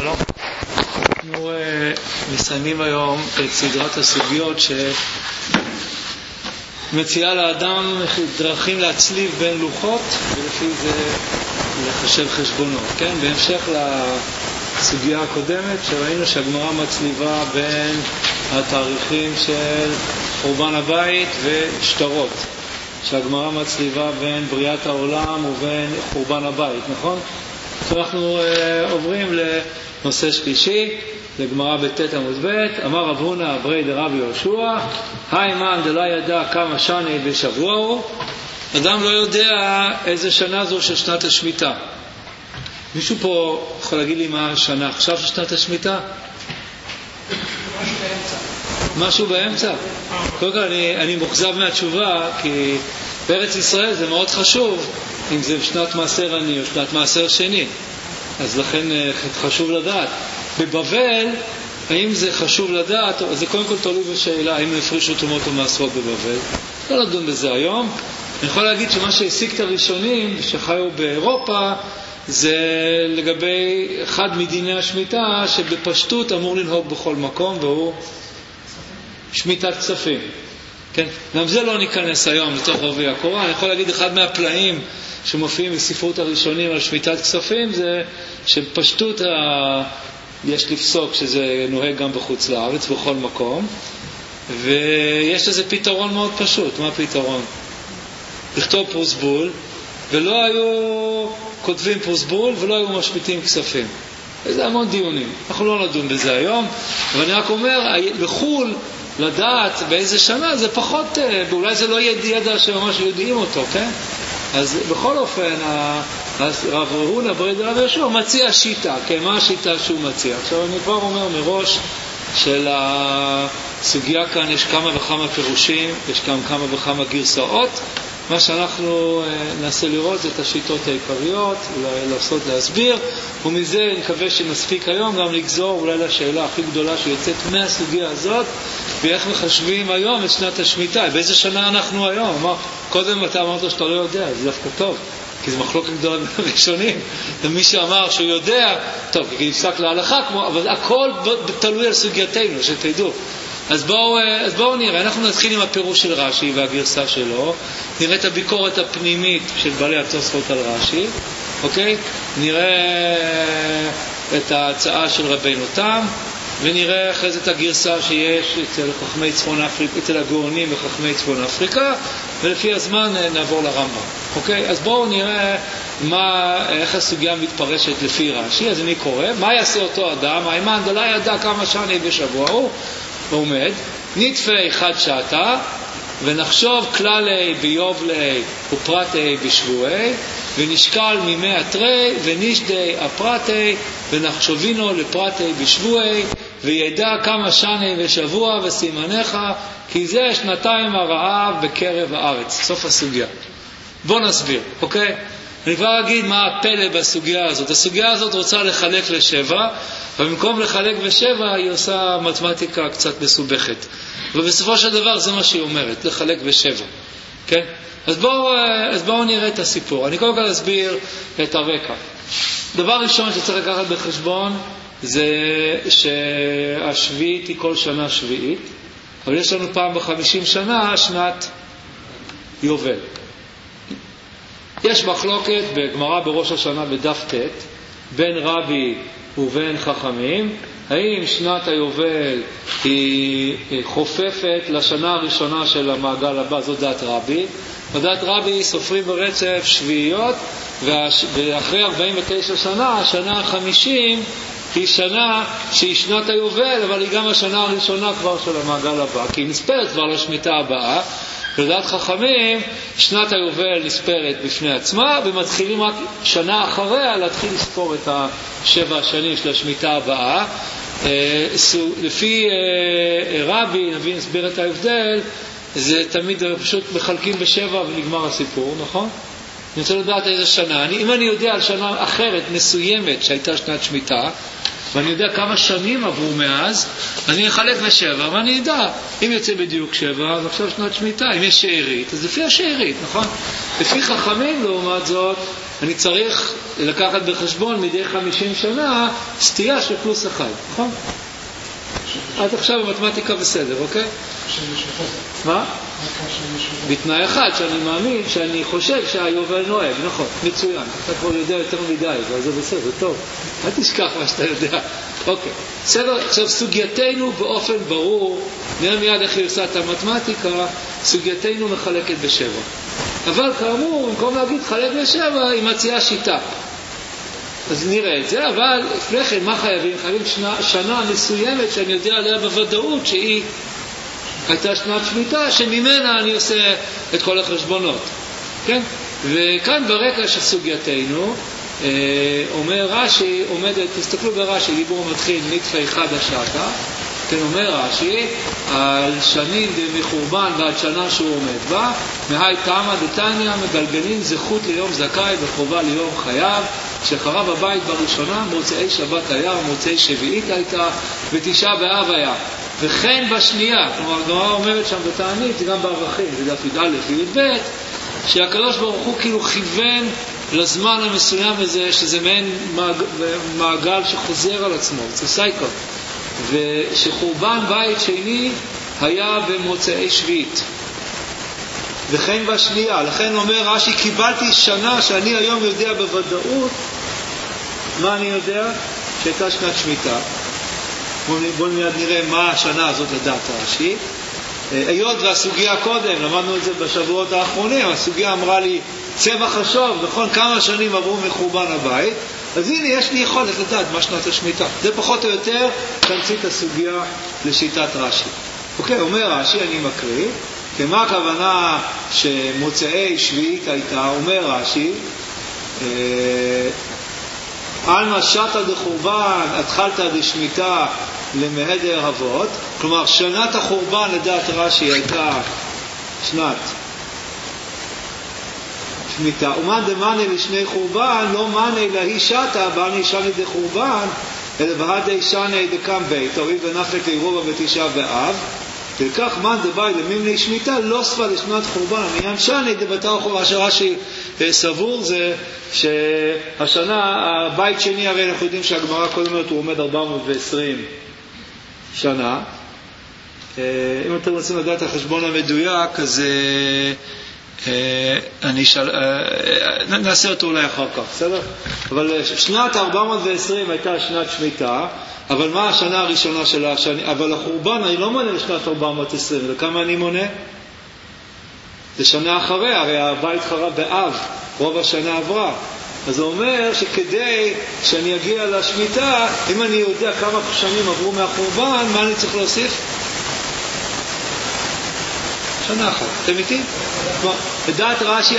שלום. אנחנו מסיימים היום את סדרת הסוגיות שמציעה לאדם דרכים להצליב בין לוחות ולפי זה לחשב חשבונות. כן? בהמשך לסוגיה הקודמת שראינו שהגמרא מצליבה בין התאריכים של חורבן הבית ושטרות, שהגמרא מצליבה בין בריאת העולם ובין חורבן הבית, נכון? אנחנו עוברים לנושא שלישי, לגמרא בט' עמוד ב'. אמר רב הונא אברי דרבי יהושע, היימן דלא ידע כמה שני בשבוע הוא. אדם לא יודע איזה שנה זו של שנת השמיטה. מישהו פה יכול להגיד לי מה השנה עכשיו של שנת השמיטה? משהו באמצע. קודם כל אני מוחזב מהתשובה, כי בארץ ישראל זה מאוד חשוב אם זה שנת מעשר עני או שנת מעשר שני, אז לכן חשוב לדעת. בבבל, האם זה חשוב לדעת? זה קודם כל תלוי בשאלה האם הפרישו תרומות או מעשרות בבבל. לא לדון בזה היום. אני יכול להגיד שמה שהסיק את הראשונים שחיו באירופה זה לגבי אחד מדיני השמיטה שבפשטות אמור לנהוג בכל מקום, והוא שמיטת כספים. כן? גם זה לא ניכנס היום לתוך עובי הקורה. אני יכול להגיד אחד מהפלאים שמופיעים בספרות הראשונים על שמיטת כספים זה שפשטות יש לפסוק שזה נוהג גם בחוץ לארץ, בכל מקום, ויש לזה פתרון מאוד פשוט. מה הפתרון? לכתוב פרוסבול, ולא היו כותבים פרוסבול ולא היו משמיטים כספים. זה המון דיונים, אנחנו לא נדון בזה היום, אבל אני רק אומר, בחול לדעת באיזה שנה זה פחות, אולי זה לא ידע שממש יודעים אותו, כן? אז בכל אופן, רב הונא אברי דרבי יהושע מציע שיטה, כן? מה השיטה שהוא מציע? עכשיו אני כבר אומר מראש של הסוגיה כאן יש כמה וכמה פירושים, יש גם כמה וכמה גרסאות. מה שאנחנו נעשה לראות זה את השיטות העיקריות, אולי לעשות להסביר, ומזה אני מקווה שנספיק היום גם לגזור אולי לשאלה הכי גדולה שיוצאת מהסוגיה הזאת, ואיך מחשבים היום את שנת השמיטה, באיזה שנה אנחנו היום. קודם אתה אמרת שאתה לא יודע, זה דווקא טוב, כי זה מחלוקת גדולה בין הראשונים, ומי שאמר שהוא יודע, טוב, כי נפסק להלכה, אבל הכל תלוי על סוגייתנו, שתדעו. אז בואו נראה, אנחנו נתחיל עם הפירוש של רש"י והגרסה שלו, נראה את הביקורת הפנימית של בעלי התוספות על רש"י, אוקיי? נראה את ההצעה של רבינו תם, ונראה אחרי זה את הגרסה שיש אצל חכמי צפון אפריקה, אצל הגאונים וחכמי צפון אפריקה, ולפי הזמן נעבור לרמב"ם. אוקיי? אז בואו נראה איך הסוגיה מתפרשת לפי רש"י. אז אני קורא, מה יעשה אותו אדם? היימן דלא ידע כמה שני בשבוע הוא עומד, נתפי חד שעתה, ונחשוב כללי ביובלי ופרטי בשבועי, ונשקל ממי התרי ונשדי הפרטי, ונחשובינו לפרטי בשבועי, וידע כמה שני ושבוע וסימניך, כי זה שנתיים הרעב בקרב הארץ. סוף הסוגיה. בוא נסביר, אוקיי? אני כבר אגיד מה הפלא בסוגיה הזאת. הסוגיה הזאת רוצה לחלק לשבע, ובמקום לחלק בשבע היא עושה מתמטיקה קצת מסובכת. ובסופו של דבר זה מה שהיא אומרת, לחלק בשבע. כן? אז בואו נראה את הסיפור. אני קודם כל אסביר את הרקע. דבר ראשון שצריך לקחת בחשבון זה שהשביעית היא כל שנה שביעית, אבל יש לנו פעם ב50 שנה שנת יובל. יש מחלוקת בגמרא בראש השנה בדף ט' בין רבי ובין חכמים, האם שנת היובל היא חופפת לשנה הראשונה של המעגל הבא, זו דעת רבי. בדעת רבי סופרים ברצף שביעיות, ואחרי 49 שנה, השנה ה-50 היא שנה שהיא שנת היובל, אבל היא גם השנה הראשונה כבר של המעגל הבא, כי היא נספרת כבר לשמיטה הבאה. לדעת חכמים, שנת היובל נספרת בפני עצמה, ומתחילים רק שנה אחריה להתחיל לספור את השבע השנים של השמיטה הבאה. לפי רבי, נביא נסביר את ההבדל, זה תמיד פשוט מחלקים בשבע ונגמר הסיפור, נכון? אני רוצה לדעת איזה שנה. אם אני יודע על שנה אחרת מסוימת שהייתה שנת שמיטה, ואני יודע כמה שנים עברו מאז, אני אחלק בשבע, ואני אדע, אם יוצא בדיוק שבע, אז עכשיו שנת שמיטה, אם יש שארית, אז לפי השארית, נכון? לפי חכמים, לעומת זאת, אני צריך לקחת בחשבון מדי 50 שנה סטייה של פלוס 1, נכון? עד עכשיו המתמטיקה בסדר, אוקיי? מה? בתנאי אחד, שאני מאמין, שאני חושב שהיובל נוהג, נכון, מצוין. אתה כבר יודע יותר מדי, אבל זה בסדר, טוב. אל תשכח מה שאתה יודע. אוקיי, בסדר, עכשיו סוגייתנו באופן ברור, נראה מיד איך היא עושה את המתמטיקה, סוגייתנו מחלקת בשבע. אבל כאמור, במקום להגיד חלק בשבע, היא מציעה שיטה. אז נראה את זה, אבל לפני כן, מה חייבים? חייבים שנה מסוימת שאני יודע עליה בוודאות שהיא הייתה שנת שמיטה, שממנה אני עושה את כל החשבונות. כן? וכאן ברקע של סוגייתנו, אומר רש"י, תסתכלו ברש"י, דיבור מתחיל נטפי חדשתה, כן, אומר רש"י, על שנים מחורבן ועד שנה שהוא עומד בה, מהי תמה דתניא, מגלגלים זכות ליום זכאי וחובה ליום חייב, שחרב הבית בראשונה, מוצאי שבת היה, מוצאי שביעית הייתה, ותשעה באב היה. וכן בשנייה, כלומר, הגמרא אומרת שם בתענית, זה גם בערכים, זה דף י"א וי"ב, שהקדוש ברוך הוא כאילו כיוון לזמן המסוים הזה, שזה מעין מעגל שחוזר על עצמו, זה סייקל. ושחורבן בית שני היה במוצאי שביעית. וכן בשנייה, לכן אומר רש"י, קיבלתי שנה שאני היום יודע בוודאות, מה אני יודע? שהייתה שנת שמיטה. בואו מיד נראה מה השנה הזאת לדעת רש"י. היות והסוגיה קודם, למדנו את זה בשבועות האחרונים, הסוגיה אמרה לי צבע חשוב, נכון, כמה שנים עברו מחורבן הבית, אז הנה יש לי יכולת לדעת מה שנת השמיטה. זה פחות או יותר תמצית הסוגיה לשיטת רש"י. אוקיי, אומר רש"י, אני מקריא, כמה הכוונה שמוצאי שביעית הייתה, אומר רש"י, עלמא שתא דחורבן התחלתא דשמיטה למהדר אבות, כלומר שנת החורבן לדעת רש"י הייתה שנת שמיטה. ומן דמני לשני חורבן לא מני להי שתא בני שני דחורבן אלא בהדי שני דקם בית הואיל ונפק לירובה בתשעה באב, ולכך מן דבאי למימני שמיטה לא ספה לשנת חורבן המניין שני דבתר חורבן. שרש"י סבור זה שהשנה הבית שני, הרי אנחנו יודעים שהגמרא קודם אומרת הוא עומד 420 שנה. אם אתם רוצים לדעת החשבון המדויק, אז נעשה אותו אולי אחר כך, בסדר? אבל שנת 420 הייתה שנת שמיטה, אבל מה השנה הראשונה שלה? אבל החורבן אני לא מונה לשנת 420, וכמה אני מונה? זה שנה אחריה, הרי הבית חרב באב, רוב השנה עברה. אז הוא אומר שכדי שאני אגיע לשמיטה, אם אני יודע כמה שנים עברו מהחורבן, מה אני צריך להוסיף? שנה אחת. אתם איתי? לדעת רש"י,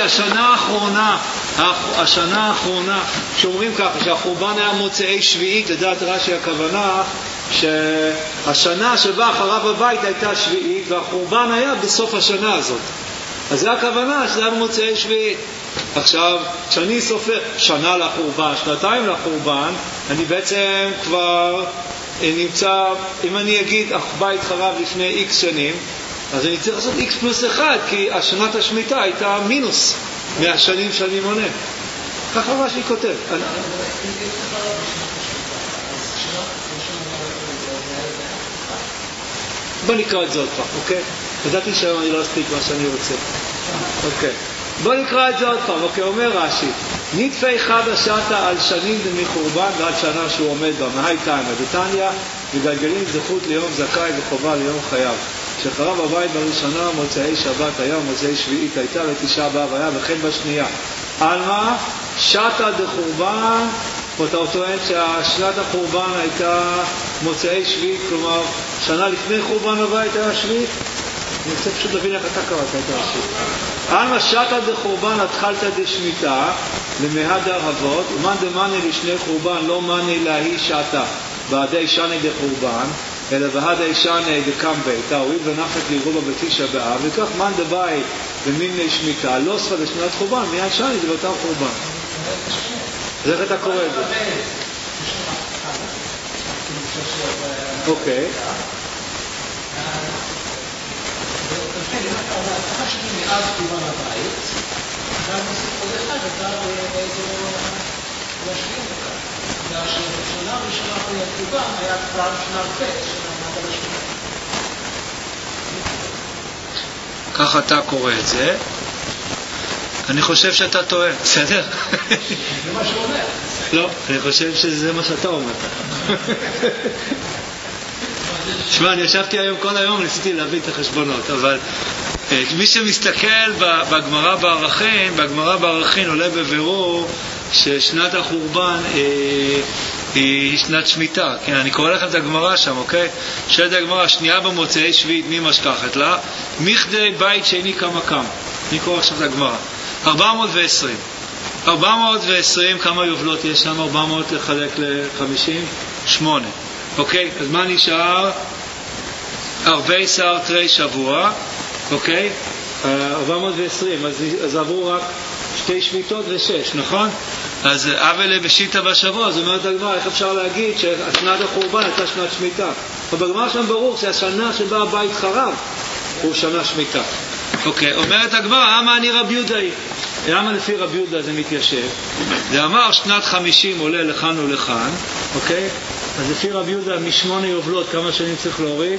השנה האחרונה, שאומרים ככה, שהחורבן היה מוצאי שביעית, לדעת רש"י הכוונה שהשנה שבה חרב הבית הייתה שביעית, והחורבן היה בסוף השנה הזאת. אז זה הכוונה שזה היה במוצאי שביעית. עכשיו, כשאני סופר שנה לחורבן, שנתיים לחורבן, אני בעצם כבר נמצא, אם אני אגיד בית חרב לפני איקס שנים, אז אני צריך לעשות איקס פלוס 1, כי השנת השמיטה הייתה מינוס מהשנים שאני מונה. ככה מה שאני כותב. בוא נקרא את זה עוד פעם, אוקיי? ידעתי שהיום אני לא אספיק מה שאני רוצה. אוקיי. בוא נקרא את זה עוד פעם, אוקיי, אומר רש"י, נטפי חדשתה על שנים מחורבן ועד שנה שהוא עומד בה, מהי תמה דתניא, וגלגלים זכות ליום זכאי וחובה ליום חייב. שחרב הבית בראשונה, מוצאי שבת היה, מוצאי שביעית הייתה, ותשעה באב היה, וכן בשנייה. עלמא שתא דחורבן, ואתה טוען שהשנת החורבן הייתה מוצאי שביעית, כלומר שנה לפני חורבן הבית היה שביעית. אני רוצה פשוט להבין איך אתה קראת את השביעית. עלמא שתא דחורבן התחלתא דשמיטה למהדר אבות, ומן דמני לשני חורבן לא מני להי שתא בעדי שני דחורבן, אלא בהדי שני דקם ביתה, הואיל ונפק לירובה בתשעה באב, וכך מן דבאי במימני שמיטה, לא ספה לשנת חורבן, מיד שני דבתר חורבן. אז איך אתה קורא את זה? אוקיי. גם מוסיף עוד אחד, אתה באיזו להשלים אותה. והשנה הראשונה ביתובה היה כבר שנה ב' של המעגל השני. ככה אתה קורא את זה. אני חושב שאתה טועה, בסדר? זה מה שהוא אומר. לא, אני חושב שזה מה שאתה אומר. שמע, אני ישבתי היום כל היום, ניסיתי להבין את החשבונות, אבל מי שמסתכל בגמרא בערכין עולה בבירור ששנת החורבן היא שנת שמיטה. כן, אני קורא לכם את הגמרא שם, אוקיי? שואלת הגמרא, שנייה במוצאי שביעית מי משכחת לה? מכדי בית שני כמה קם. אני קורא עכשיו את הגמרא. 420. 420, כמה יובלות יש שם? 400 לחלק ל-50? 8. אוקיי? אז מה נשאר? ערבי שר תרי שבוע. אוקיי? 420. אז עברו רק 2 שביתות ו6, נכון? אז אבל בשיטה בשבוע, זאת אומרת הגמרא, איך אפשר להגיד ששנת החורבן הייתה שנת שמיטה? אבל בגמרא שם ברור שהשנה שבה הבית חרב הוא שנה שמיטה. אוקיי, אומרת הגמרא, למה אני רבי יהודה היא? למה לפי רבי יהודה זה מתיישב? זה אמר שנת 50 עולה לכאן ולכאן, אוקיי? אז לפי רבי יהודה מ8 יובלות כמה שנים צריך להוריד?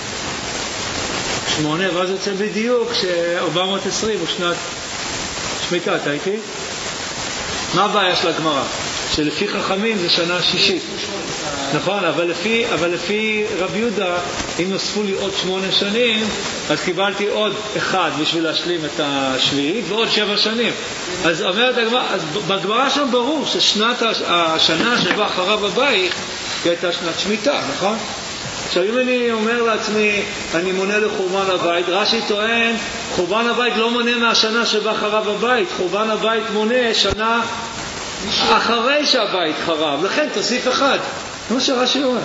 8, ואז יוצא בדיוק ש420 הוא שנת שמיטה, אתה איתי? מה הבעיה של הגמרא? שלפי חכמים זה שנה שישית. נכון, אבל לפי רבי יהודה, אם נוספו לי עוד 8 שנים, אז קיבלתי עוד 1 בשביל להשלים את השביעית, ועוד 7 שנים. אז אומרת הגמרא, אז בגמרא שם ברור ששנת השנה שבה חרב הבית, היא הייתה שנת שמיטה, נכון? עכשיו אם אני אומר לעצמי, אני מונה לחורבן הבית, רש"י טוען, חורבן הבית לא מונה מהשנה שבה חרב הבית, חורבן הבית מונה שנה אחרי שהבית חרב, לכן תוסיף 1. זה מה שרש"י אומר.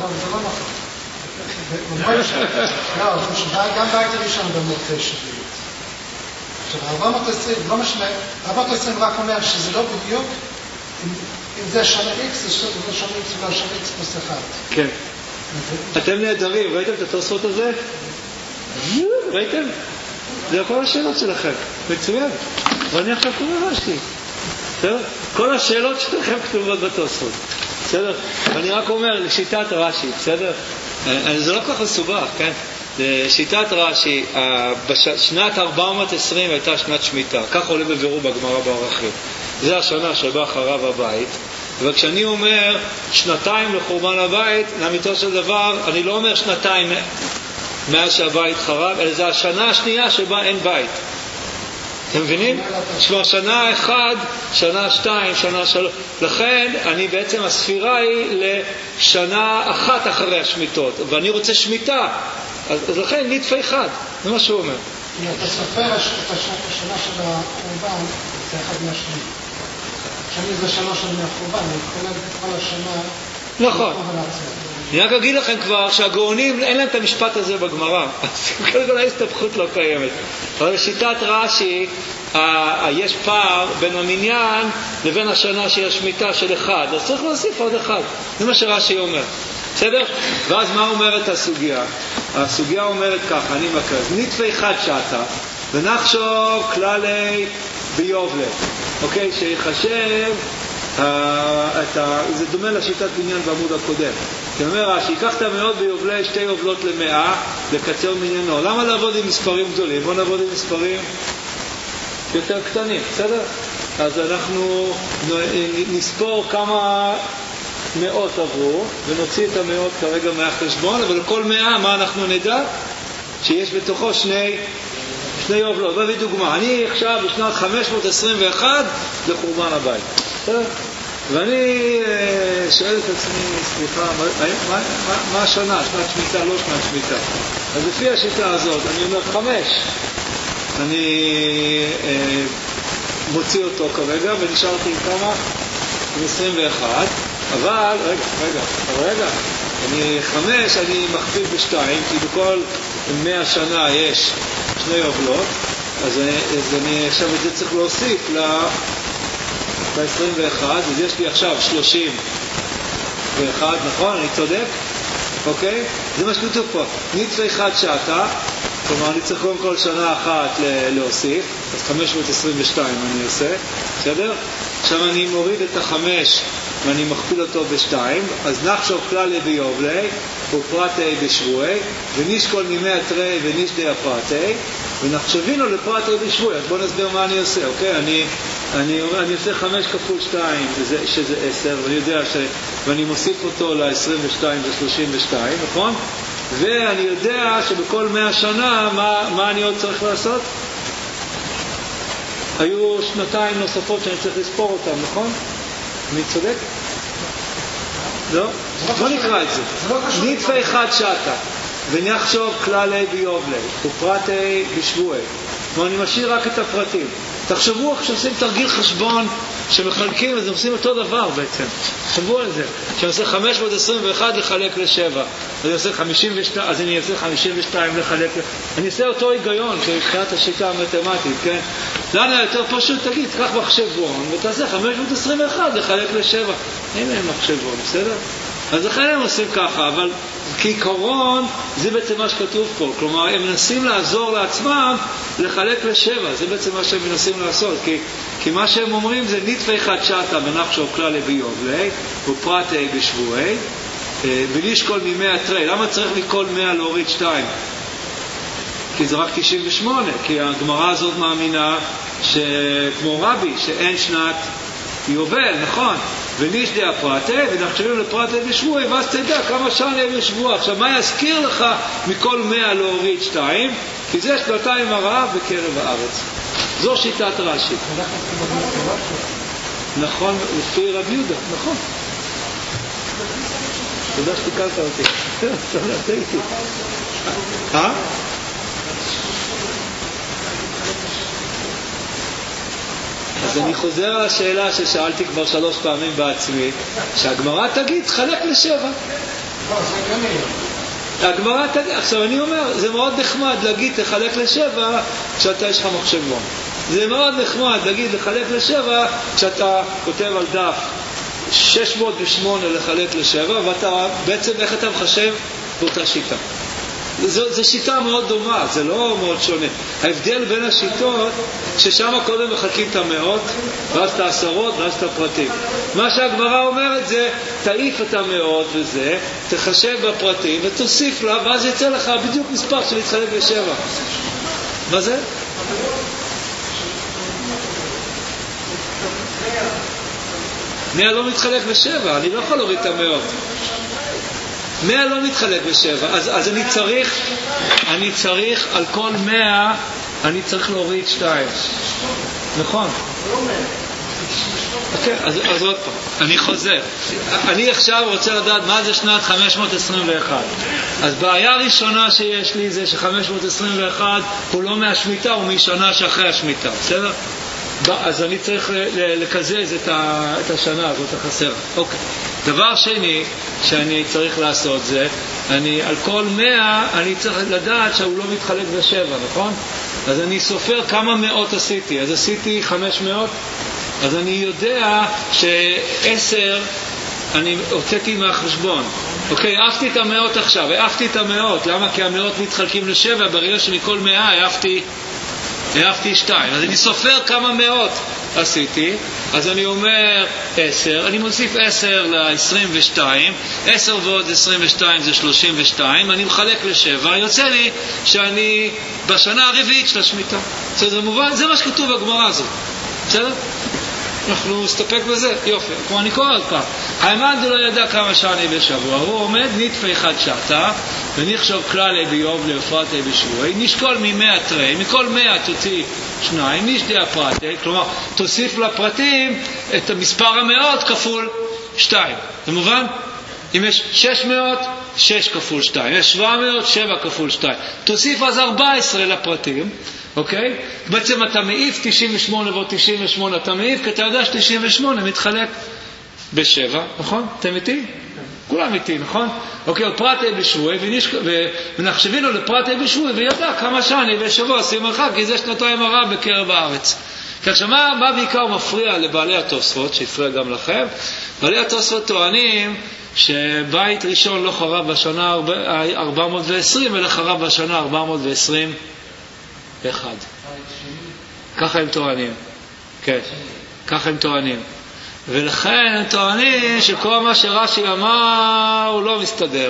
גם בית הראשון במוצאי שביעית. עכשיו, 420, לא משנה, 420 רק אומר שזה לא בדיוק, אם זה שנה X, זה שנה X ולא שנה X פלוס 1. כן. אתם נהדרים, ראיתם את התוספות הזה? ראיתם? זה כל השאלות שלכם, מצוין. ואני עכשיו קורא רש"י. בסדר? כל השאלות שלכם כתובות בתוספות. בסדר? אני רק אומר לשיטת רש"י, בסדר? זה לא כל כך מסובך, כן? לשיטת רש"י, בשנת 420 הייתה שנת שמיטה. כך עולה בבירור בגמרא בערכין. זה השנה שבה חרב הבית. וכשאני אומר 2 לחורבן הבית, לאמיתו של דבר, אני לא אומר 2 מאז שהבית חרב, אלא זה השנה השנייה שבה אין בית. אתם מבינים? שנה 1, שנה 2, שנה 3. לכן, בעצם הספירה היא לשנה 1 אחרי השמיטות, ואני רוצה שמיטה. אז לכן, נדפה 1. זה מה שהוא אומר. אם אתה סופר את השנה של החורבן, זה 1 מהשני. שני זה 3 שנים מהחורבן, אני יכול להגיד כל השנה... נכון. אני רק אגיד לכם כבר שהגאונים, אין להם את המשפט הזה בגמרא. אז קודם כל ההסתבכות לא קיימת. אבל בשיטת רש"י, יש פער בין המניין לבין השנה של השמיטה של 1. אז צריך להוסיף עוד 1. זה מה שרש"י אומר. בסדר? ואז מה אומרת הסוגיה? הסוגיה אומרת ככה, אני מקרז. נתפי 1 שעתה, ונחשוב כללי ביובלה. אוקיי? שיחשב, זה דומה לשיטת בניין בעמוד הקודם. כי אומר רש"י, ייקח את המאות ביובלי 2 יובלות ל100, לקצר מניינו. למה לעבוד עם מספרים גדולים? בוא נעבוד עם מספרים יותר קטנים, בסדר? אז אנחנו נספור כמה מאות עברו, ונוציא את המאות כרגע מהחשבון, אבל לכל 100 מה אנחנו נדע? שיש בתוכו 2 יובלות. בואי דוגמה, אני עכשיו בשנת 521 לחורבן הבית. בסדר? ואני שואל את עצמי, סליחה, מה השנה? שנת שמיטה, לא שנת שמיטה. אז לפי השיטה הזאת, אני אומר 5. אני מוציא אותו כרגע, ונשארתי עם כמה? עם 21. אבל, רגע, אני 5, אני מכפיל ב2, כי בכל 100 שנה יש 2 יובלות, אז אני עכשיו את זה צריך להוסיף ב-21, אז יש לי עכשיו 31, נכון? אני צודק? אוקיי? זה מה שכתוב פה. נתפי 1 שעתה, כלומר, אני צריך קודם כל שנה אחת להוסיף, אז 522 אני עושה, בסדר? עכשיו אני מוריד את החמש ואני מכפיל אותו בשתיים, אז נחשוב כללי ביובלי, ופרטי בשבועי, ונשקול מימי התרי ונשדי הפרטי, ונחשבינו לפרטי בשבועי. אז בואו נסביר מה אני עושה, אוקיי? אני עושה 5 כפול 2, שזה 10, ואני יודע ואני מוסיף אותו ל-22 ו-32, נכון? ואני יודע שבכל 100 שנה, מה אני עוד צריך לעשות? היו שנתיים נוספות שאני צריך לספור אותם, נכון? אני צודק? לא? בוא נקרא את זה. נתפה אחד שתה, ונחשוב כללי ביובלי, ופרטי בשבועי. ואני משאיר רק את הפרטים. תחשבו שעושים תרגיל חשבון שמחלקים, אז עושים אותו דבר בעצם. תחשבו על זה. שאני עושה 521 לחלק ל-7. אז אני אעשה 52 לחלק אני אעשה אותו היגיון, מבחינת השיטה המתמטית, כן? למה יותר פשוט? תגיד, תקח מחשבון ותעשה 521 לחלק ל-7. אין להם מחשבון, בסדר? אז לכן הם עושים ככה, אבל כעיקרון זה בעצם מה שכתוב פה. כלומר, הם מנסים לעזור לעצמם לחלק ל-7. זה בעצם מה שהם מנסים לעשות. כי מה שהם אומרים זה נתפה אחד שתה ונחשוב כללי ביובלי, ופרטי בשבועי, ולשקול מימי התרי. למה צריך מכל 100 להוריד 2? כי זה רק 98. כי הגמרא הזאת מאמינה כמו רבי, שאין שנת יובל, נכון? ונשדי הפרטי, ונחשבים לפרטי בשבועי, ואז תדע כמה שנה הם בשבוע. עכשיו, מה יזכיר לך מכל 100 להוריד 2? כי זה שנתיים הרעב בקרב הארץ. זו שיטת רש"י. נכון, לפי רב יהודה, נכון. תודה שתיקלת אותי. תודה איתי. אז אני חוזר על השאלה ששאלתי כבר 3 פעמים בעצמי, שהגמרא תגיד, חלק ל-7. הגמרא תגיד, עכשיו אני אומר, זה מאוד נחמד להגיד, תחלק ל-7 כשאתה יש לך מחשבון. זה מאוד נחמד להגיד, לחלק ל-7 כשאתה כותב על דף 608 לחלק ל-7, ואתה בעצם איך אתה מחשב באותה שיטה. זו שיטה מאוד דומה, זה לא מאוד שונה. ההבדל בין השיטות, ששם קודם מחלקים את המאות, ואז את העשרות, ואז את הפרטים. מה שהגמרא אומרת זה, תעיף את המאות וזה, תחשב בפרטים ותוסיף לה, ואז יצא לך בדיוק מספר שנתחלק ל-7. מה זה? 100 לא מתחלק ב-7, אני לא יכול להוריד את המאות. 100 לא מתחלק ב-7, אז אני צריך על כל 100, אני צריך להוריד 2. נכון? אוקיי, אז עוד פעם, אני חוזר. אני עכשיו רוצה לדעת מה זה שנת 521. אז בעיה הראשונה שיש לי זה ש-521 הוא לא מהשמיטה, הוא משנה שאחרי השמיטה, בסדר? אז אני צריך לקזז את השנה הזאת החסרה. אוקיי. דבר שני שאני צריך לעשות זה, על כל 100 אני צריך לדעת שהוא לא מתחלק ב-7, נכון? אז אני סופר כמה מאות עשיתי. אז עשיתי 500, אז אני יודע ש10 אני הוצאתי מהחשבון. אוקיי, העפתי את המאות עכשיו, העפתי את המאות. למה? כי המאות מתחלקים ל-7, ברגע שמכל 100 העפתי 2. אז אני סופר כמה מאות עשיתי, אז אני אומר 10, אני מוסיף 10 ל-22, 10 ועוד 22 זה 32, אני מחלק ל-7, יוצא לי שאני בשנה הרביעית של השמיטה. זה מובן, זה מה שכתוב בגמרא הזאת. בסדר? אנחנו נסתפק בזה, יופי. כמו אני קורא עוד פעם, האמן זה לא ידע כמה שני בשבוע, הוא עומד נתפה אחד שתה, ונחשוב כללי ביוב לפרטי בשבועי, נשקול מ100 תרי, מכל 100 תוציא 2, נשדי הפרטי, כלומר תוסיף לפרטים את המספר המאות כפול 2. זה מובן? אם יש 600, 6 כפול 2, יש 700, 7 כפול 2. תוסיף אז 14 לפרטים, אוקיי? בעצם אתה מעיף 98 ועוד 98, אתה מעיף כי אתה יודע ש98 מתחלק ב7, נכון? אתם איתי? כולם איתי, נכון? אוקיי, פרטי בשבועי, ונחשבינו לפרטי בשבועי, וידע כמה שני בשבוע עושים לך, כי זה שנתיים הרע בקרב הארץ. עכשיו, מה בעיקר מפריע לבעלי התוספות, שהפריע גם לכם? בעלי התוספות טוענים שבית ראשון לא חרב בשנה 420, אלא חרב בשנה 421. ככה הם טוענים. כן, ככה הם טוענים. ולכן הם טוענים שכל מה שרש"י אמר הוא לא מסתדר.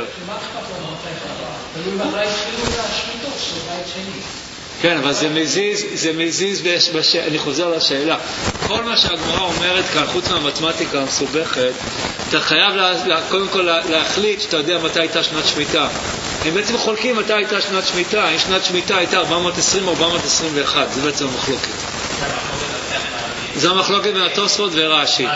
כן, אבל זה מזיז, אני חוזר לשאלה. כל מה שהגמרא אומרת כאן, חוץ מהמתמטיקה המסובכת, אתה חייב קודם כל להחליט שאתה יודע מתי הייתה שנת שמיטה. הם בעצם חולקים מתי הייתה שנת שמיטה. אם שנת שמיטה הייתה 420 או 421, זה בעצם המחלוקת. זה המחלוקת בין התוספות ורש"י.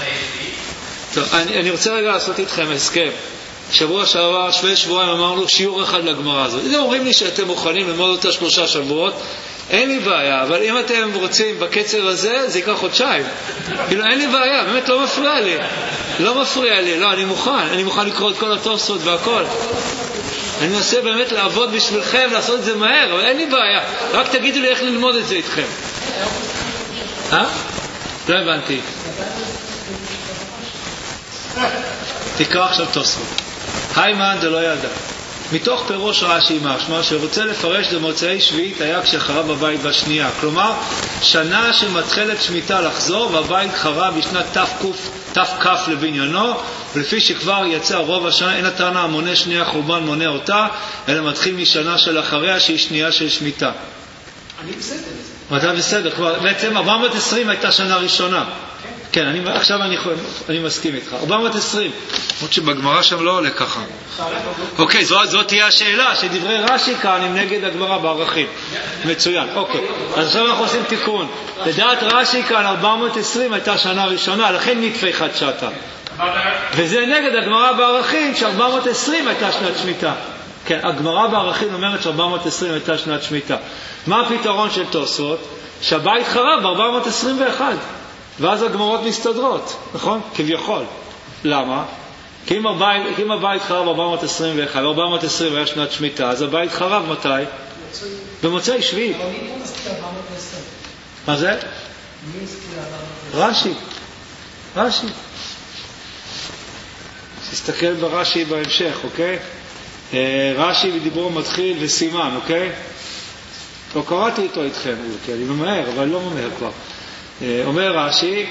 אני רוצה רגע לעשות איתכם הסכם. שבוע שעבר, שבועיים אמרנו שיעור אחד לגמרא הזאת. אם אומרים לי שאתם מוכנים ללמוד אותה 3 שבועות, אין לי בעיה, אבל אם אתם רוצים בקצר הזה, זה ייקח חודשיים. כאילו אין לי בעיה, באמת לא מפריע לי. לא מפריע לי, לא, אני מוכן לקרוא את כל התוספות והכל. אני מנסה באמת לעבוד בשבילכם, לעשות את זה מהר, אבל אין לי בעיה. רק תגידו לי איך ללמוד את זה איתכם. לא הבנתי. תקרא עכשיו תוספות. היימן דלא ידע. מתוך פירוש רש"י משמע שרוצה לפרש למוצאי שביעית היה כשחרב הבית בשנייה. כלומר, שנה שמתחילת שמיטה לחזור והבית חרב בשנת ת"כ לבניינו, ולפי שכבר יצא רוב השנה, אין הטענה המונה שנייה חורבן מונה אותה, אלא מתחיל משנה של אחריה שהיא שנייה של שמיטה. אני בסדר. אתה בסדר, כבר בעצם 420 הייתה שנה ראשונה. כן, עכשיו אני מסכים איתך. 420. עוד שבגמרא שם לא עולה ככה. אוקיי, זאת תהיה השאלה, שדברי רש"י כאן הם נגד הגמרא בערכים. מצוין, אוקיי. אז עכשיו אנחנו עושים תיקון. לדעת רש"י כאן 420 הייתה שנה ראשונה, לכן מקווה אחד שעתה. וזה נגד הגמרא בערכים ש420 הייתה שנת שמיטה. כן, הגמרא בערכים אומרת ש420 הייתה שנת שמיטה. מה הפתרון של תוספות? שהבית חרב ב421. ואז הגמרות מסתדרות, נכון? כביכול. למה? כי אם הבית חרב 421, 420 היה שנת שמיטה, אז הבית חרב מתי? במוצאי שביעית. אבל מי פה מסתכל 420? מה זה? מי מסתכל 420? רש"י. תסתכל ברש"י בהמשך, אוקיי? רש"י בדיבור מתחיל וסימן, אוקיי? לא קראתי איתו איתכם, אני ממהר, אבל לא ממהר כבר. אומר רש"י,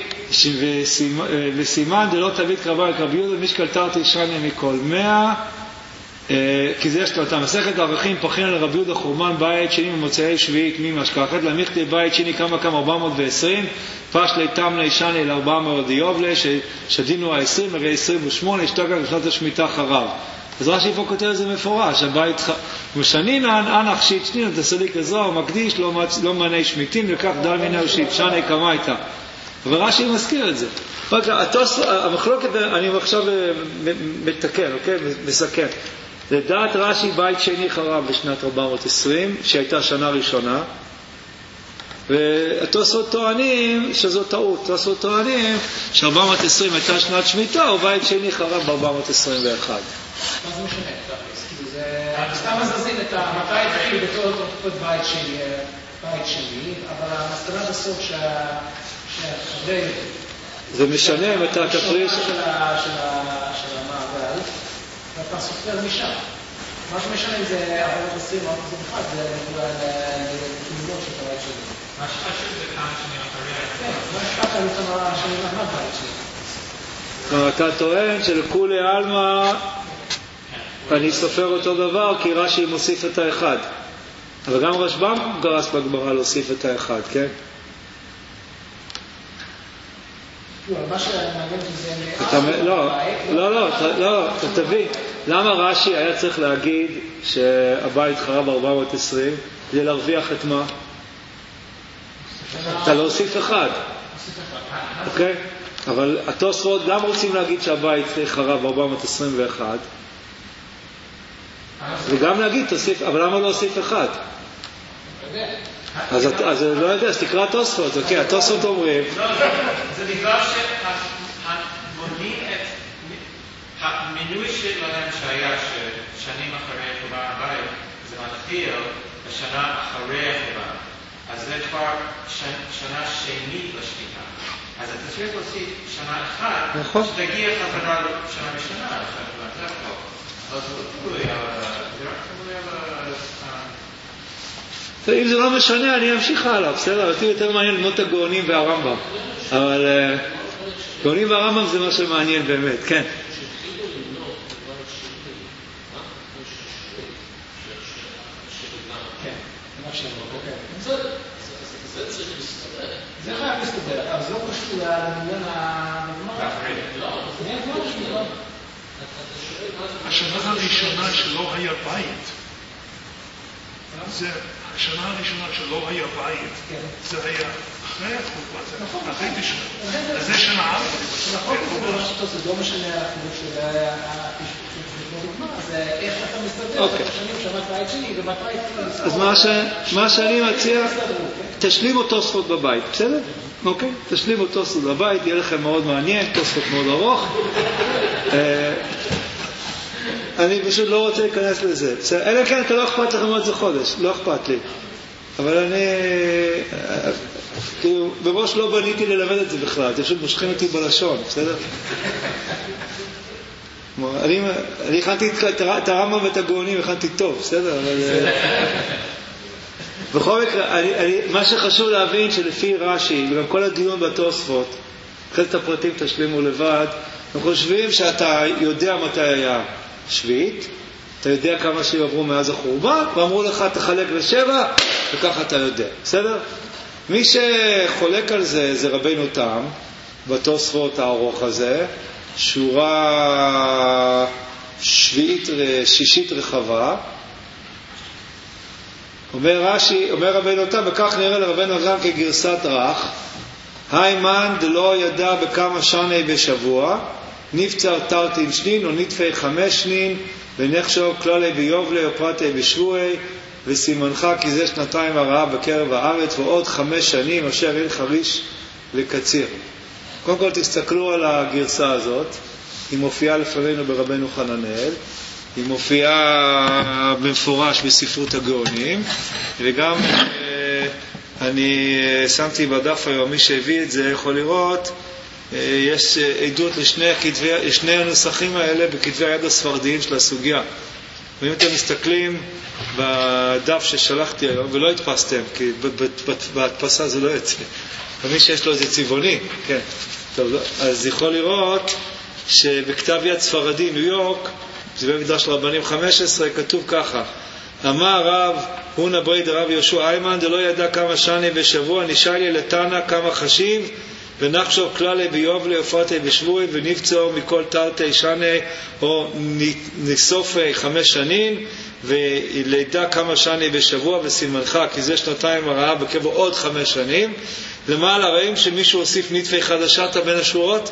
וסימן דלא תביא קרבה לקרבי יהודה משקל תרתי שרניה מכל 100, כי זה יש לו מסכת ערכים פחין על רבי יהודה חורבן בית שני ממוצאי שביעית ממשכחת למכתי בית שני כמה 420 פשלי תמנה ישני אל 400 דיובלה ששדינו ה-20 הרי 28 השתגע בשנת השמיטה חרב. אז רש"י פה כותב את זה מפורש, הבית משנינן, אנח שיט שנינן, תסליק עזרה, מקדיש, לא מנה שמיטים, לקח דל מינה ושיט, שני כמה הייתה. אבל רש"י מזכיר את זה. המחלוקת, אני עכשיו מתקן, אוקיי? מסכן. לדעת רש"י, בית שני חרב בשנת 420, שהייתה שנה ראשונה, והתוספות טוענים שזו טעות. התוספות טוענים ש420 הייתה שנת שמיטה, ובית שני חרב ב421. מה זה משנה? סתם מזזים את המתי התחיל בתור בית שני, אבל המסקנה בסוף שהחברי... זה משנה אם אתה תפריש... של המעגל, ואתה סופר משם. מה שמשנה אם זה 420 או 421, זה תמידות של הבית שני. מה שחשוב זה כמה שנים אחרי. כן, מה שחשוב זה כמה שנים אחרי בית שני. אתה טוען שלכולי עלמא אני סופר אותו דבר כי רש"י מוסיף את האחד, אבל גם רשב"ם גרס בגמרא להוסיף את האחד, כן? מה שמעניין זה... לא, אתה תבין למה רש"י היה צריך להגיד שהבית חרב 420 כדי להרוויח את מה? אתה להוסיף אחד, אוקיי? אבל התוספות גם רוצים להגיד שהבית חרב 421 וגם להגיד תוסיף, אבל למה לא הוסיף אחד? אז לא יודע, אז תקרא תוספות, אוקיי, התוספות אומרים זה בגלל שמונים את המינוי שלהם שהיה שנים אחרי חורבן הבית, זה מתחיל בשנה אחרי החורבן, אז זה כבר שנה שנית לשמיטה. אז אתה צריך להוסיף שנה אחת, נכון. שתגיע חזרה שנה בשנה, זה הכל. אז זה לא תלוי, זה רק תלוי על... אם זה לא משנה, אני אמשיך הלאה, בסדר? אותי יותר מעניין ללמוד את הגאונים והרמב"ם. אבל גאונים והרמב"ם זה מה שמעניין באמת, כן. זה חייב להסתדר, אבל זה לא קשור לעניין הנגמר. השנה הראשונה שלא היה בית, זה השנה הראשונה שלא היה בית, זה היה אחרי החורבן, אחרי תשעה. אז זה שנה א'. נכון, זה לא משנה החינוך של הנגמר, אז איך אתה מסתדר? השנים שבת בית שני ומתי... אז מה שאני מציע, תשלימו תוספות בבית, בסדר? אוקיי? תשלימו תוספות בבית, יהיה לכם מאוד מעניין, תוספות מאוד ארוך. אני פשוט לא רוצה להיכנס לזה. אלא כן, אתה לא אכפת לכם עוד זה חודש, לא אכפת לי. אבל אני... כאילו, בראש לא בניתי ללמד את זה בכלל, אתם פשוט מושכים אותי בלשון, בסדר? אני הכנתי את הרמב"ם ואת הגאונים, הכנתי טוב, בסדר? אבל... בכל מקרה, מה שחשוב להבין שלפי רש"י, וגם כל הדיון בתוספות, אחרי את הפרטים תשלימו לבד, הם חושבים שאתה יודע מתי היה שביעית, אתה יודע כמה שעברו מאז החורבן, ואמרו לך תחלק לשבע, וככה אתה יודע, בסדר? מי שחולק על זה זה רבינו תם, בתוספות הארוך הזה, שורה שישית רחבה, אומר רש"י, אומר רבינו תם, וכך נראה לרבינו גם כגרסת רך, היימן דלא ידע בכמה שני בשבוע, נפצר תרתין שנין או נטפי 5 שנין, ונחשוב כללי ביובלי או פרטי בשבועי, וסימנך כי זה 2 הרעה בקרב הארץ, ועוד 5 שנים אשר אין חריש לקציר. קודם כל תסתכלו על הגרסה הזאת, היא מופיעה לפנינו ברבנו חננאל, היא מופיעה במפורש בספרות הגאונים, וגם אני שמתי בדף היום, מי שהביא את זה יכול לראות, יש עדות לשני הנוסחים האלה בכתבי היד הספרדיים של הסוגיה. ואם אתם מסתכלים בדף ששלחתי היום, ולא הדפסתם, כי בהדפסה זה לא יצא, ומי שיש לו איזה צבעוני, כן. טוב, אז יכול לראות שבכתב יד ספרדי ניו יורק, זה במקדש רבנים 15, כתוב ככה, אמר רב הונה בריד הרב יהושע איימן דלא ידע כמה שני בשבוע, נשאלי לתנא כמה חשיב, ונחשוב כללי ביובלי ופרטי בשבועי, ונפצור מכל תרתי שני או נסופי 5 שנים, ולידע כמה שני בשבוע, וסימנך כי זה 2 הרעה בקבע עוד 5 שנים. למעלה רואים שמישהו הוסיף נטפי חדשתה בין השורות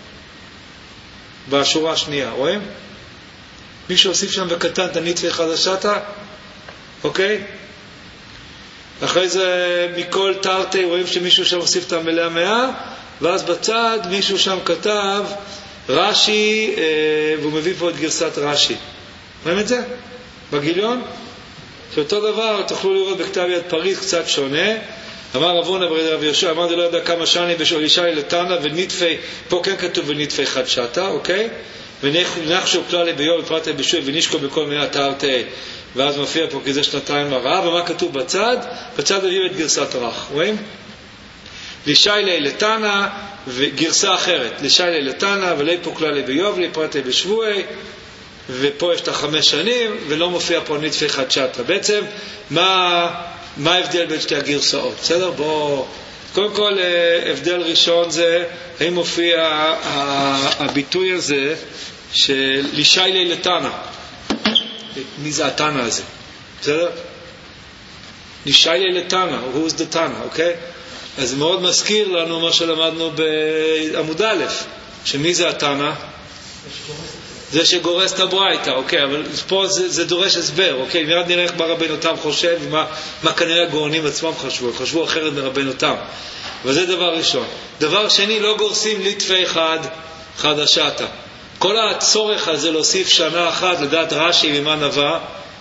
בשורה השנייה, רואים? מישהו הוסיף שם בקטן את הנטפי חדשתה, אוקיי? אחרי זה מכל תרתי רואים שמישהו שם הוסיף את המלאה 100, ואז בצד מישהו שם כתב רש"י, והוא מביא פה את גרסת רש"י. רואים את זה? בגיליון? שאותו דבר תוכלו לראות בכתב יד פריז קצת שונה. אמר רב הונה בריד הרב יהושע, אמר לא יודע כמה שני בשביל ישי לתנא ונטפי, פה כן כתוב ונטפי חדשתה, אוקיי? ונחשוב כללי ביום ופרטי בשביל ונשקו בכל 100 תרתי, ואז מופיע פה כי זה 2 הרעה. ומה כתוב בצד? בצד הביאו את גרסת רך, רואים? לישי לתנא וגרסה אחרת, לישי לתנא ולי פה כללי ביובלי פרטי בשבועי, ופה יש את 5 שנים ולא מופיע פה נטפי חדשתה. בעצם מה ההבדל בין שתי הגרסאות? בסדר? בואו, קודם כל הבדל ראשון זה האם מופיע הביטוי הזה של לישי לתנא. מי זה התנא הזה? בסדר? לישי לתנא, who's the תנא, אוקיי? אז מאוד מזכיר לנו מה שלמדנו בעמוד א', שמי זה התנא? זה שגורס את הברייתא, אוקיי, אבל פה זה דורש הסבר, אוקיי, מיד נראה איך רבנו תם חושב, מה כנראה הגאונים עצמם חשבו אחרת מרבנו תם. אבל זה דבר ראשון. דבר שני, לא גורסים לטפי חדשתה. כל הצורך הזה להוסיף שנה אחת, לדעת רש"י ממה נבע,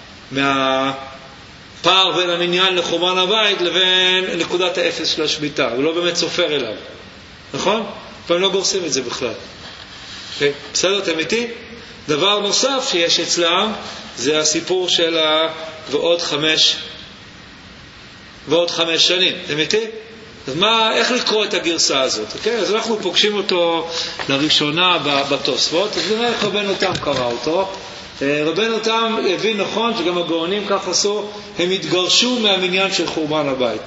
מהפער בין המניין לחורבן הבית לבין נקודת האפס של השמיטה. הוא לא באמת סופר אליו. נכון? אבל לא גורסים את זה בכלל. Okay. בסדר, אתם איתי? דבר נוסף שיש אצלם זה הסיפור של ועוד 5 שנים. אתם איתי? אז איך לקרוא את הגרסה הזאת? Okay? אז אנחנו פוגשים אותו לראשונה בתוספות, אז נראה איך רבנו תם קרא אותו. רבנו תם הבין נכון שגם הגאונים כך עשו, הם התגרשו מהמניין של חורבן הבית.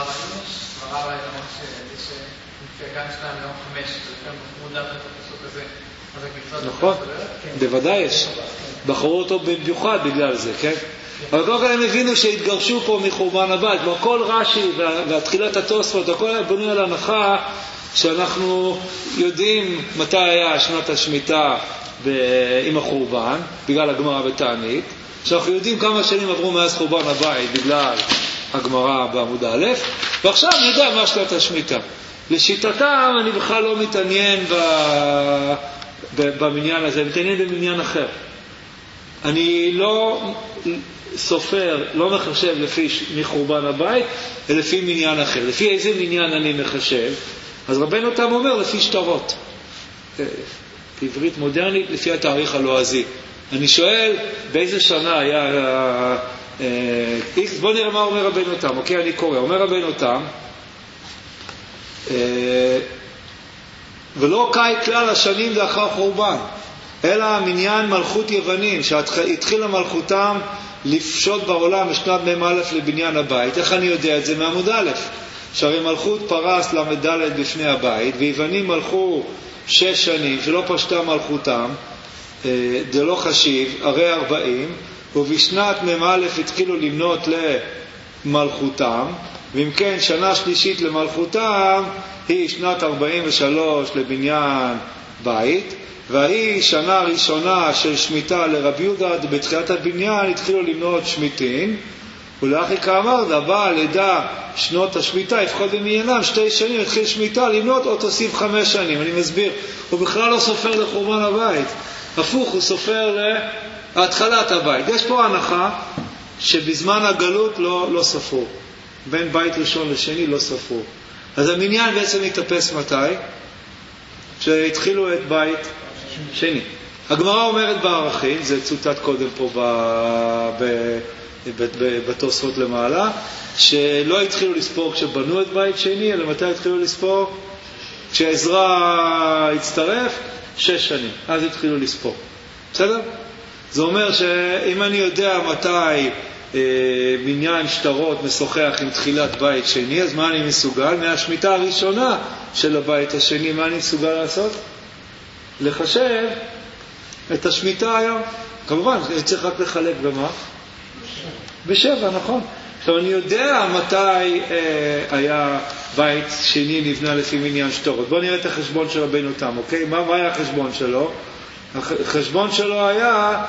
נכון, בוודאי יש. בחרו אותו במיוחד בגלל זה, כן? אבל כל כך הם הבינו שהתגרשו פה מחורבן הבית. כל רש"י והתחילת התוספות, הכל היה בנוי על הנחה שאנחנו יודעים מתי היה שנת השמיטה עם החורבן, בגלל הגמרא בתענית, שאנחנו יודעים כמה שנים עברו מאז חורבן הבית בגלל הגמרא בעמוד א', ועכשיו נדע מה שנת השמיטה. לשיטתם אני בכלל לא מתעניין במניין הזה, מתעניין במניין אחר. אני לא סופר, לא מחשב לפי מחורבן הבית, אלא לפי מניין אחר. לפי איזה מניין אני מחשב? אז רבנו תם אומר לפי שטרות. בעברית מודרנית, לפי התאריך הלועזי. אני שואל, באיזה שנה היה בוא נראה מה אומר רבנו תם. אוקיי, אני קורא. אומר רבנו תם, ולא קאי כלל השנים לאחר חורבן, אלא מניין מלכות יוונים, שהתחילה מלכותם לפשוט בעולם משנת מ"א לבניין הבית. איך אני יודע את זה? מעמוד א', שהרי מלכות פרס למ"ד בפני הבית, ויוונים מלכו 6 שנים, שלא פשטה מלכותם, זה לא חשיב, הרי 40, ובשנת מ"א התחילו למנות למלכותם, ואם כן שנה שלישית למלכותם היא שנת 43 לבניין בית, והיא שנה ראשונה של שמיטה לרבי יהודה, בתחילת הבניין התחילו למנות שמיטין, ולאחי כאמר דבא לידע שנות השמיטה יפחות במניינם 2 שנים התחיל שמיטה למנות או תוסיף 5 שנים. אני מסביר, הוא בכלל לא סופר לחורבן הבית, הפוך, הוא סופר להתחלת הבית. יש פה הנחה שבזמן הגלות לא ספרו, בין בית ראשון לשני לא ספרו. אז המניין בעצם יתאפס מתי? שהתחילו את בית שני. הגמרא אומרת בערכים, זה צוטט קודם פה בתוספות למעלה, שלא התחילו לספור כשבנו את בית שני, אלא מתי התחילו לספור? כשעזרא הצטרף, 6 שנים. אז התחילו לספור. בסדר? זה אומר שאם אני יודע מתי מניין שטרות משוחח עם תחילת בית שני, אז מה אני מסוגל? מהשמיטה הראשונה של הבית השני, מה אני מסוגל לעשות? לחשב את השמיטה היום. כמובן, אני צריך רק לחלק במה? ב7, נכון. עכשיו אני יודע מתי היה בית שני נבנה לפי מניין שטרות. בואו נראה את החשבון של רבנו תם, אוקיי? מה היה החשבון שלו? החשבון שלו היה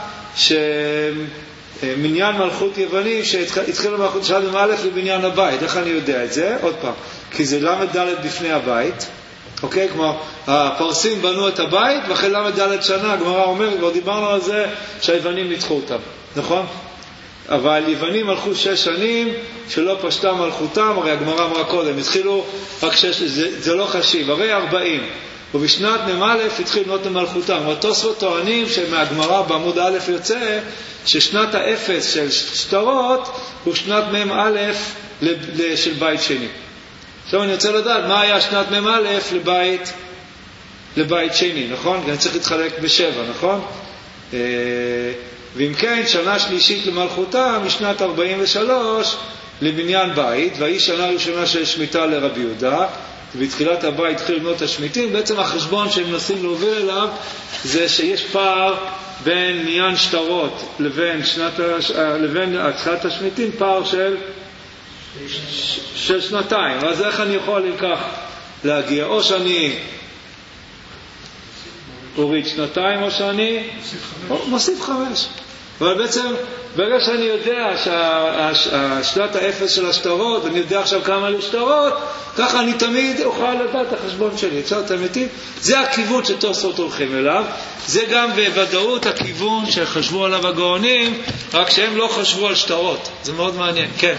שמניין מלכות יוונים שהתחיל מלכות שנה מ"א לבניין הבית. איך אני יודע את זה? עוד פעם, כי זה למ"ד בפני הבית, אוקיי? כלומר, הפרסים בנו את הבית, ואחרי למ"ד שנה, הגמרא אומרת, כבר דיברנו על זה, שהיוונים ניצחו אותם, נכון? אבל יוונים מלכו 6 שנים, שלא פשטה מלכותם, הרי הגמרא אמרה קודם, התחילו רק 6, זה לא חשיב, הרי 40. ובשנת מ"א התחיל לבנות למלכותם. התוספות טוענים שמהגמרא בעמוד א' יוצא ששנת האפס של שטרות הוא שנת מ"א של בית שני. עכשיו אני רוצה לדעת מה היה שנת מ"א לבית שני, נכון? אני צריך להתחלק ב7, נכון? ואם כן, שנה שלישית למלכותם משנת 43 לבניין בית, והיא שנה ראשונה של שמיטה לרבי יהודה, ובתחילת הבית התחיל לבנות השמיטים. בעצם החשבון שהם מנסים להוביל אליו זה שיש פער בין מניין שטרות לבין התחילת השמיטים, פער של 2 אז איך אני יכול לכך להגיע? או שאני הוריד 2 או שאני מוסיף 5. אבל בעצם ברגע שאני יודע שהשלט האפס של השטרות, אני יודע עכשיו כמה לשטרות, ככה אני תמיד אוכל לדעת את החשבון שלי. אפשר תמיד? זה הכיוון שתוספות הולכים אליו. זה גם בוודאות הכיוון שחשבו עליו הגאונים, רק שהם לא חשבו על שטרות. זה מאוד מעניין. כן.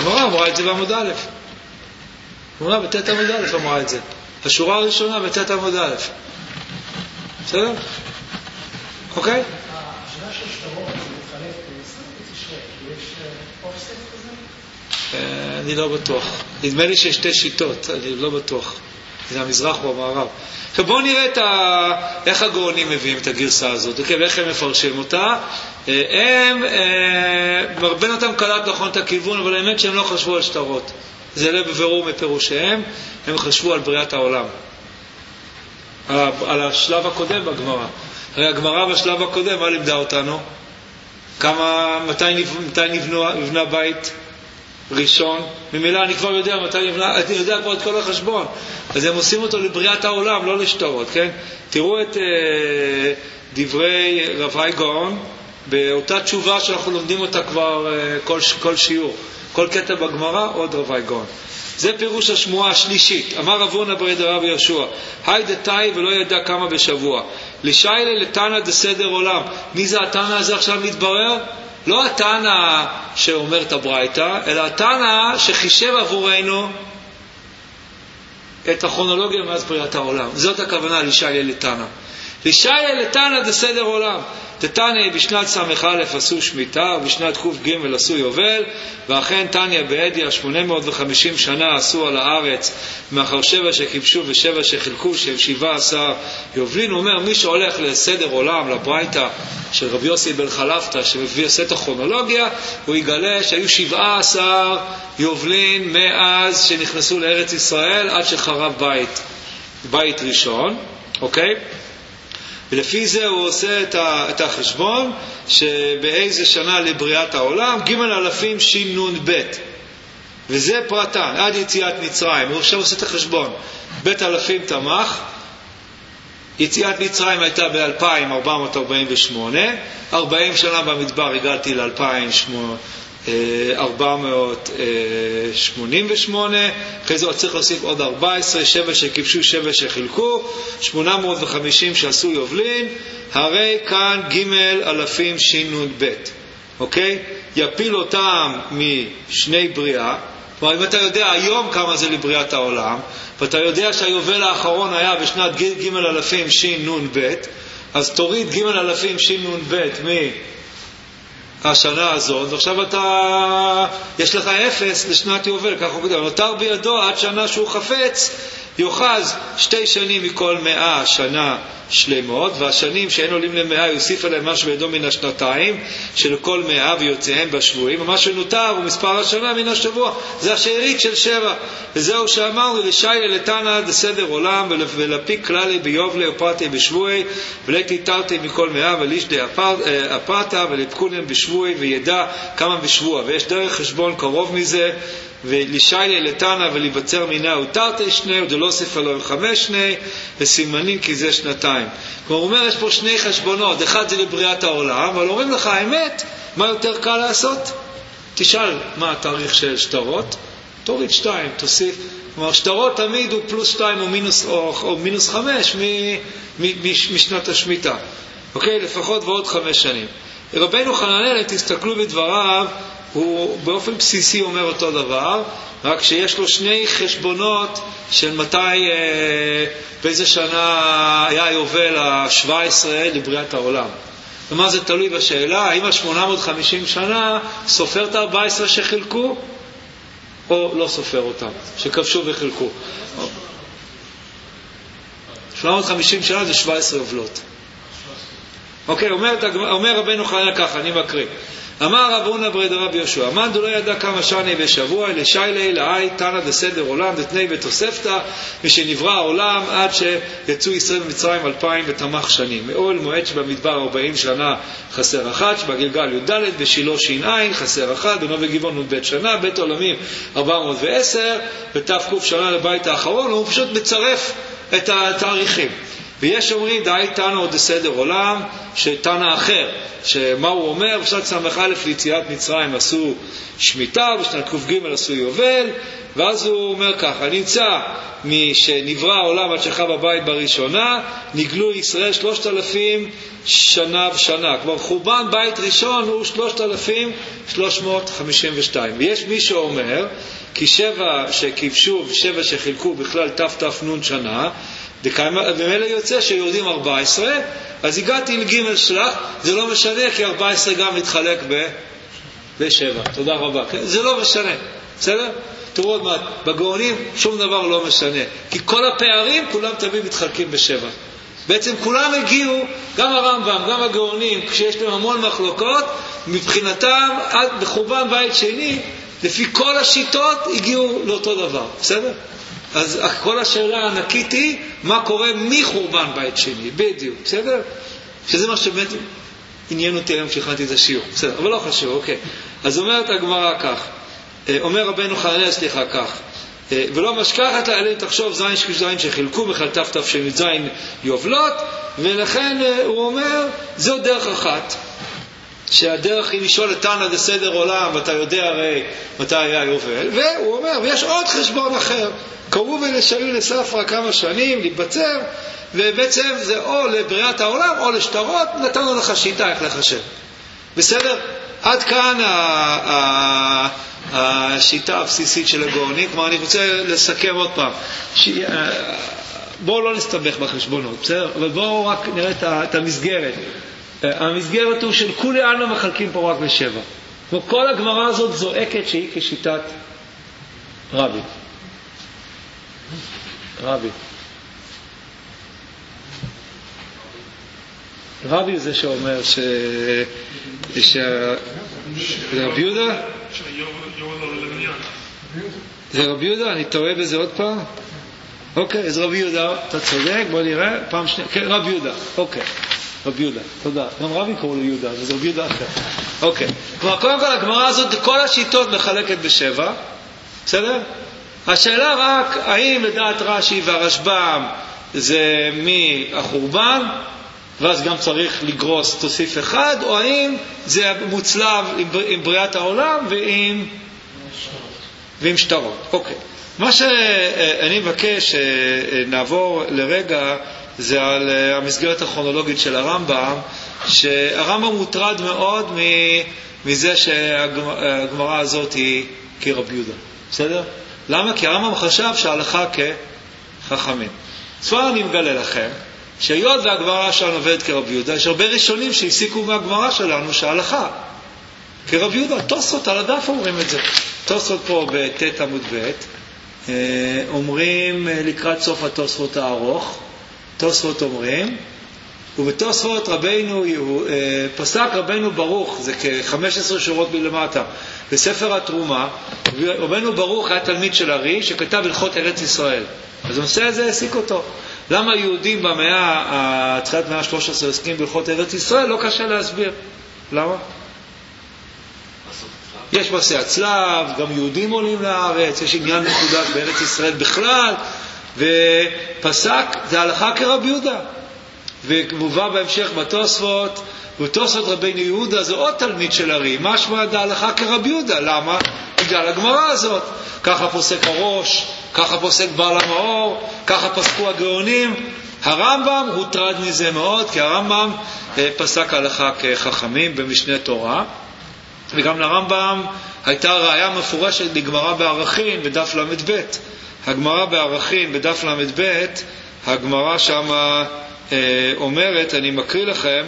הגמרא אמרה את זה בעמוד א'. הגמרא בתת עמוד א' אמרה את זה. השורה הראשונה בתת עמוד א'. בסדר? אוקיי? השאלה של שטרות זה מתחלף בניסן ותשרי, יש אופסט כזה? אני לא בטוח. נדמה לי שיש שתי שיטות, אני לא בטוח. זה המזרח או המערב. עכשיו בואו נראה איך הגאונים מביאים את הגרסה הזאת, ואיך הם מפרשים אותה. מרבן אותם קלט נכון את הכיוון, אבל האמת שהם לא חשבו על שטרות. זה לא בבירור מפירושיהם, הם חשבו על בריאת העולם. על השלב הקודם בגמרא. הרי הגמרא בשלב הקודם, מה לימדה אותנו? מתי נבנה בית ראשון? ממילא אני כבר יודע מתי נבנה, אני יודע כבר את כל החשבון. אז הם עושים אותו לבריאת העולם, לא לשטרות, כן? תראו את דברי רב חי גאון, באותה תשובה שאנחנו לומדים אותה כבר כל שיעור. כל קטע בגמרא, עוד רב חי גאון. זה פירוש השמועה השלישית. אמר רב הונא בר רבי יהושע, היי דתאי ולא ידע כמה בשבוע. לשיילה לתנא דסדר עולם. מי זה התנא הזה עכשיו מתברר? לא התנא שאומר את הברייתא, אלא התנא שחישב עבורנו את הכרונולוגיה מאז בריאת העולם. זאת הכוונה לשיילה לתנא. לשיילה לתנא דסדר עולם. תתניא בשנת ס"א עשו שמיטה, ובשנת ק"ג עשו יובל, ואכן תניא בעדיה 850 שנה עשו על הארץ, מאחר 7 שכיבשו ו7 שחילקו, שהם 17 יובלין. הוא אומר, מי שהולך לסדר עולם, לברייתא של רבי יוסי בן חלפתא, שמביא את הכרונולוגיה, הוא יגלה שהיו 17 יובלין מאז שנכנסו לארץ ישראל, עד שחרב בית ראשון, אוקיי? ולפי זה הוא עושה את החשבון שבאיזה שנה לבריאת העולם, ג' אלפים ש"נ ב', וזה פרטן, עד יציאת מצרים. הוא עכשיו עושה את החשבון. בית אלפים תמך, יציאת מצרים הייתה ב-2448, 40 שנה במדבר הגעתי ל-2488, אחרי זה צריך להוסיף עוד 14, 7 שכיבשו 7 שחילקו, 850 שעשו יובלין, הרי כאן ג' אלפים ש"נ ב', אוקיי? יפיל אותם משני בריאה. כלומר, אם אתה יודע היום כמה זה לבריאת העולם, ואתה יודע שהיובל האחרון היה בשנת ג' אלפים ש"נ ב', אז תוריד ג' אלפים ש"נ ב' מהשנה הזאת, ועכשיו יש לך 0 לשנת יובל, כך הוא כתב. נותר בידו עד שנה שהוא חפץ, יוחז 2 שנים מכל 100 שנה שלמות, והשנים שאין עולים ל100 יוסיף עליהם משהו בידו מן השנתיים שלכל 100 ויוצאיהם בשבועים, ומה שנותר הוא מספר השנה מן השבוע, זה השארית של 7. וזהו שאמרנו, לשיילה לתנא דסדר עולם, ולפיק כללי ביובלי ופרטי בשבועי, ולתי תרתי מכל 100 ולישדי הפרטה ולפקונם בשבועי, וידע כמה בשבוע. ויש דרך חשבון קרוב מזה, ולשיילה לתנא ולבצר מינה ותרתי שני, ודלוסיף עליו 5 שני, וסימנים כי זה 2. כלומר, הוא אומר, יש פה 2 חשבונות, אחד זה לבריאת העולם, אבל אומרים לך, האמת, מה יותר קל לעשות? תשאל מה התאריך של שטרות, תוריד 2, תוסיף. כלומר, שטרות תמיד הוא פלוס 2 או מינוס 5 משנת השמיטה. אוקיי? לפחות ועוד 5 שנים. רבנו חננאל, תסתכלו בדבריו, הוא באופן בסיסי אומר אותו דבר, רק שיש לו 2 חשבונות של מתי, באיזה שנה היה היובל ה-17 לבריאת העולם. ומה זה תלוי בשאלה, האם ה-850 שנה סופר את 14 שחילקו, או לא סופר אותם, שכבשו וחילקו. 850 שנה זה 17 יובלות. אוקיי, אומר רבנו חננאל ככה, אני מקריא. אמר רב הונא בר רבי יהושע, מאן דלא ידע כמה שני בשבוע, לשיילה לאי תנא דסדר עולם דתני בתוספתא, משנברא העולם עד שיצאו ישראל ממצרים 2000 ותמך שנים. מאוהל מועד שבמדבר 40 שנה חסר 1, שבגלגל י"ד, בשילה ש"ע חסר 1, בנובי גבעון נ"ב שנה, בית עולמים 410, בתק' שנה לבית האחרון. הוא פשוט מצרף את התאריכים. ויש אומרים די תנא עוד בסדר עולם, שתנא אחר, שמה הוא אומר? בשנת ס"א ליציאת מצרים עשו שמיטה, בשנת ק"ג עשו יובל, ואז הוא אומר ככה, נמצא משנברא העולם עד שחרב הבית בראשונה, נגלו ישראל 3,000 שנה ושנה. כלומר, חורבן בית ראשון הוא 3,352. ויש מי שאומר, כי 7 שכבשו ו7 שחילקו בכלל ת"ן שנה, ומאלה יוצא שיורדים 14, אז הגעתי לג' שלח, זה לא משנה, כי 14 גם מתחלק ב7. תודה רבה. זה לא משנה. בסדר? תראו עוד מעט, בגאונים שום דבר לא משנה, כי כל הפערים כולם תמיד מתחלקים ב7. בעצם כולם הגיעו, גם הרמב"ם, גם הגאונים, כשיש להם המון מחלוקות, מבחינתם עד בחורבן בית שני, לפי כל השיטות הגיעו לאותו דבר. בסדר? אז כל השאלה הענקית היא מה קורה מחורבן בית שני, בדיוק. בסדר? שזה מה שבאמת עניין אותי היום כשהכנתי את השיעור. בסדר, אבל לא חשוב, אוקיי. אז אומרת הגמרא כך, אומר רבנו חננאל, סליחה, כך, ולא משכחת לאלים תחשוב זין שזין שחילקו בכלל תש"ז יובלות, ולכן הוא אומר זו דרך אחת, שהדרך היא לשאול את תנא דסדר עולם, ואתה יודע הרי מתי היה יובל, והוא אומר ויש עוד חשבון אחר, קראו ולשאול לספרא כמה שנים להתבצר, ובעצם זה או לבריאת העולם או לשטרות, נתנו לך שיטה איך לחשב. בסדר? עד כאן השיטה הבסיסית של הגאונים. כלומר, אני רוצה לסכם עוד פעם. בואו לא נסתבך בחשבונות, בסדר? אבל בואו רק נראה את המסגרת. המסגרת הוא של כולי אנו מחלקים פה רק ב7. כל הגמרא הזאת זועקת שהיא כשיטת רבי. רבי זה שאומר זה רבי יהודה? זה רבי יהודה? אני טועה בזה עוד פעם? אוקיי, אז רבי יהודה, אתה צודק, בוא נראה, פעם שנייה, כן, רבי יהודה, אוקיי, רבי יהודה, תודה. גם רבי קראו לו יהודה, וזה רבי יהודה אחר. אוקיי, כלומר, קודם כל הגמרא הזאת, כל השיטות מחלקת ב7, בסדר? השאלה רק, האם לדעת רש"י והרשב"ם זה מהחורבן, ואז גם צריך לגרוס תוסיף אחד, או האם זה מוצלב עם בריאת העולם ועם שטרות. אוקיי. מה שאני מבקש נעבור לרגע זה על המסגרת הכרונולוגית של הרמב"ם, שהרמב"ם מוטרד מאוד מזה שהגמרא הזאת היא כרבי יהודה. בסדר? למה? כי הרמב"ם חשב שההלכה כחכמים. כבר אני מגלה לכם שהיות והגמרא שלנו עובדת כרבי יהודה, יש הרבה ראשונים שהפסיקו מהגמרא שלנו שההלכה כרבי יהודה. תוספות על הדף אומרים את זה. תוספות פה בתת עמוד ב' אומרים לקראת סוף התוספות הארוך, תוספות אומרים, ובתוספות רבינו פסק רבינו ברוך, זה כ-15 שורות מלמטה, בספר התרומה, רבינו ברוך היה תלמיד של ארי שכתב הלכות ארץ ישראל. אז הנושא הזה העסיק אותו. למה יהודים במאה, תחילת מאה ה-13 עוסקים בהלכות ארץ ישראל? לא קשה להסביר. למה? יש מסע הצלב, גם יהודים עולים לארץ, יש עניין מקודש בארץ ישראל בכלל, ופסק, זה הלכה כרבי יהודה. ומובא בהמשך בתוספות, בתוספות רבינו יהודה זה עוד תלמיד של ארי. משמע ההלכה כרבי יהודה. למה? בגלל הגמרא הזאת. ככה פוסק הראש, ככה פוסק בעל המאור, ככה פסקו הגאונים. הרמב"ם הוטרד מזה מאוד, כי הרמב"ם פסק הלכה כחכמים במשנה תורה, וגם לרמב"ם הייתה ראיה מפורשת לגמרא בערכין בדף למד ב'. הגמרא בערכין בדף למד ב', הגמרא שמה אומרת, אני מקריא לכם,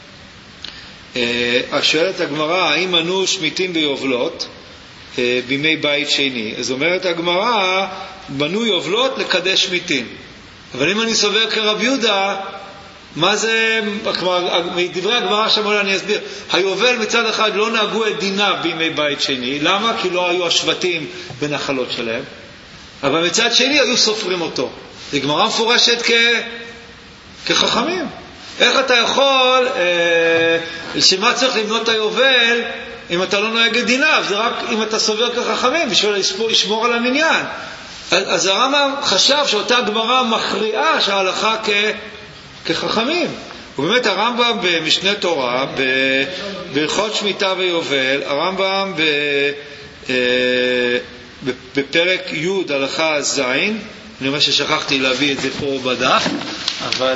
השואלת הגמרא, האם אנו שמיטים ביובלות בימי בית שני? אז אומרת הגמרא, בנו יובלות לקדש שמיטים. אבל אם אני סובר כרבי יהודה, מה זה, מדברי הגמרא שמונה אני אסביר, היובל מצד אחד לא נהגו את דינה בימי בית שני. למה? כי לא היו השבטים בנחלות שלהם, אבל מצד שני היו סופרים אותו. זה גמרא מפורשת כחכמים. איך אתה יכול, שמה צריך לבנות את היובל אם אתה לא נוהג את דיניו? זה רק אם אתה סובר כחכמים בשביל לשמור על המניין. אז הרמב"ם חשב שאותה גמרא מכריעה שההלכה כחכמים. ובאמת הרמב"ם במשנה תורה, בהלכות שמיטה ויובל, הרמב"ם בפרק י' הלכה ז', אני אומר ששכחתי להביא את זה פה בדף, אבל...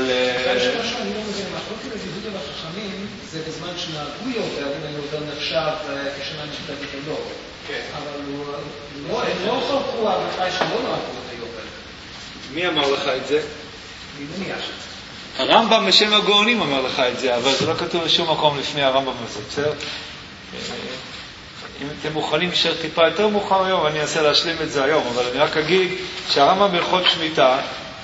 זה בזמן שנהגו יובל, אם היובל נחשב כשנה משפטית או לא. אבל הם לא חלקו על אחרי שלא נהגו את היובל. מי אמר לך את זה? אני מניח. הרמב"ם בשם הגאונים אמר לך את זה, אבל זה לא כתוב בשום מקום לפני הרמב"ם הזה, בסדר? אם אתם מוכנים להישאר טיפה יותר מאוחר היום, אני אנסה להשלים את זה היום, אבל אני רק אגיד שהרמב"ם בהלכות שמיטה,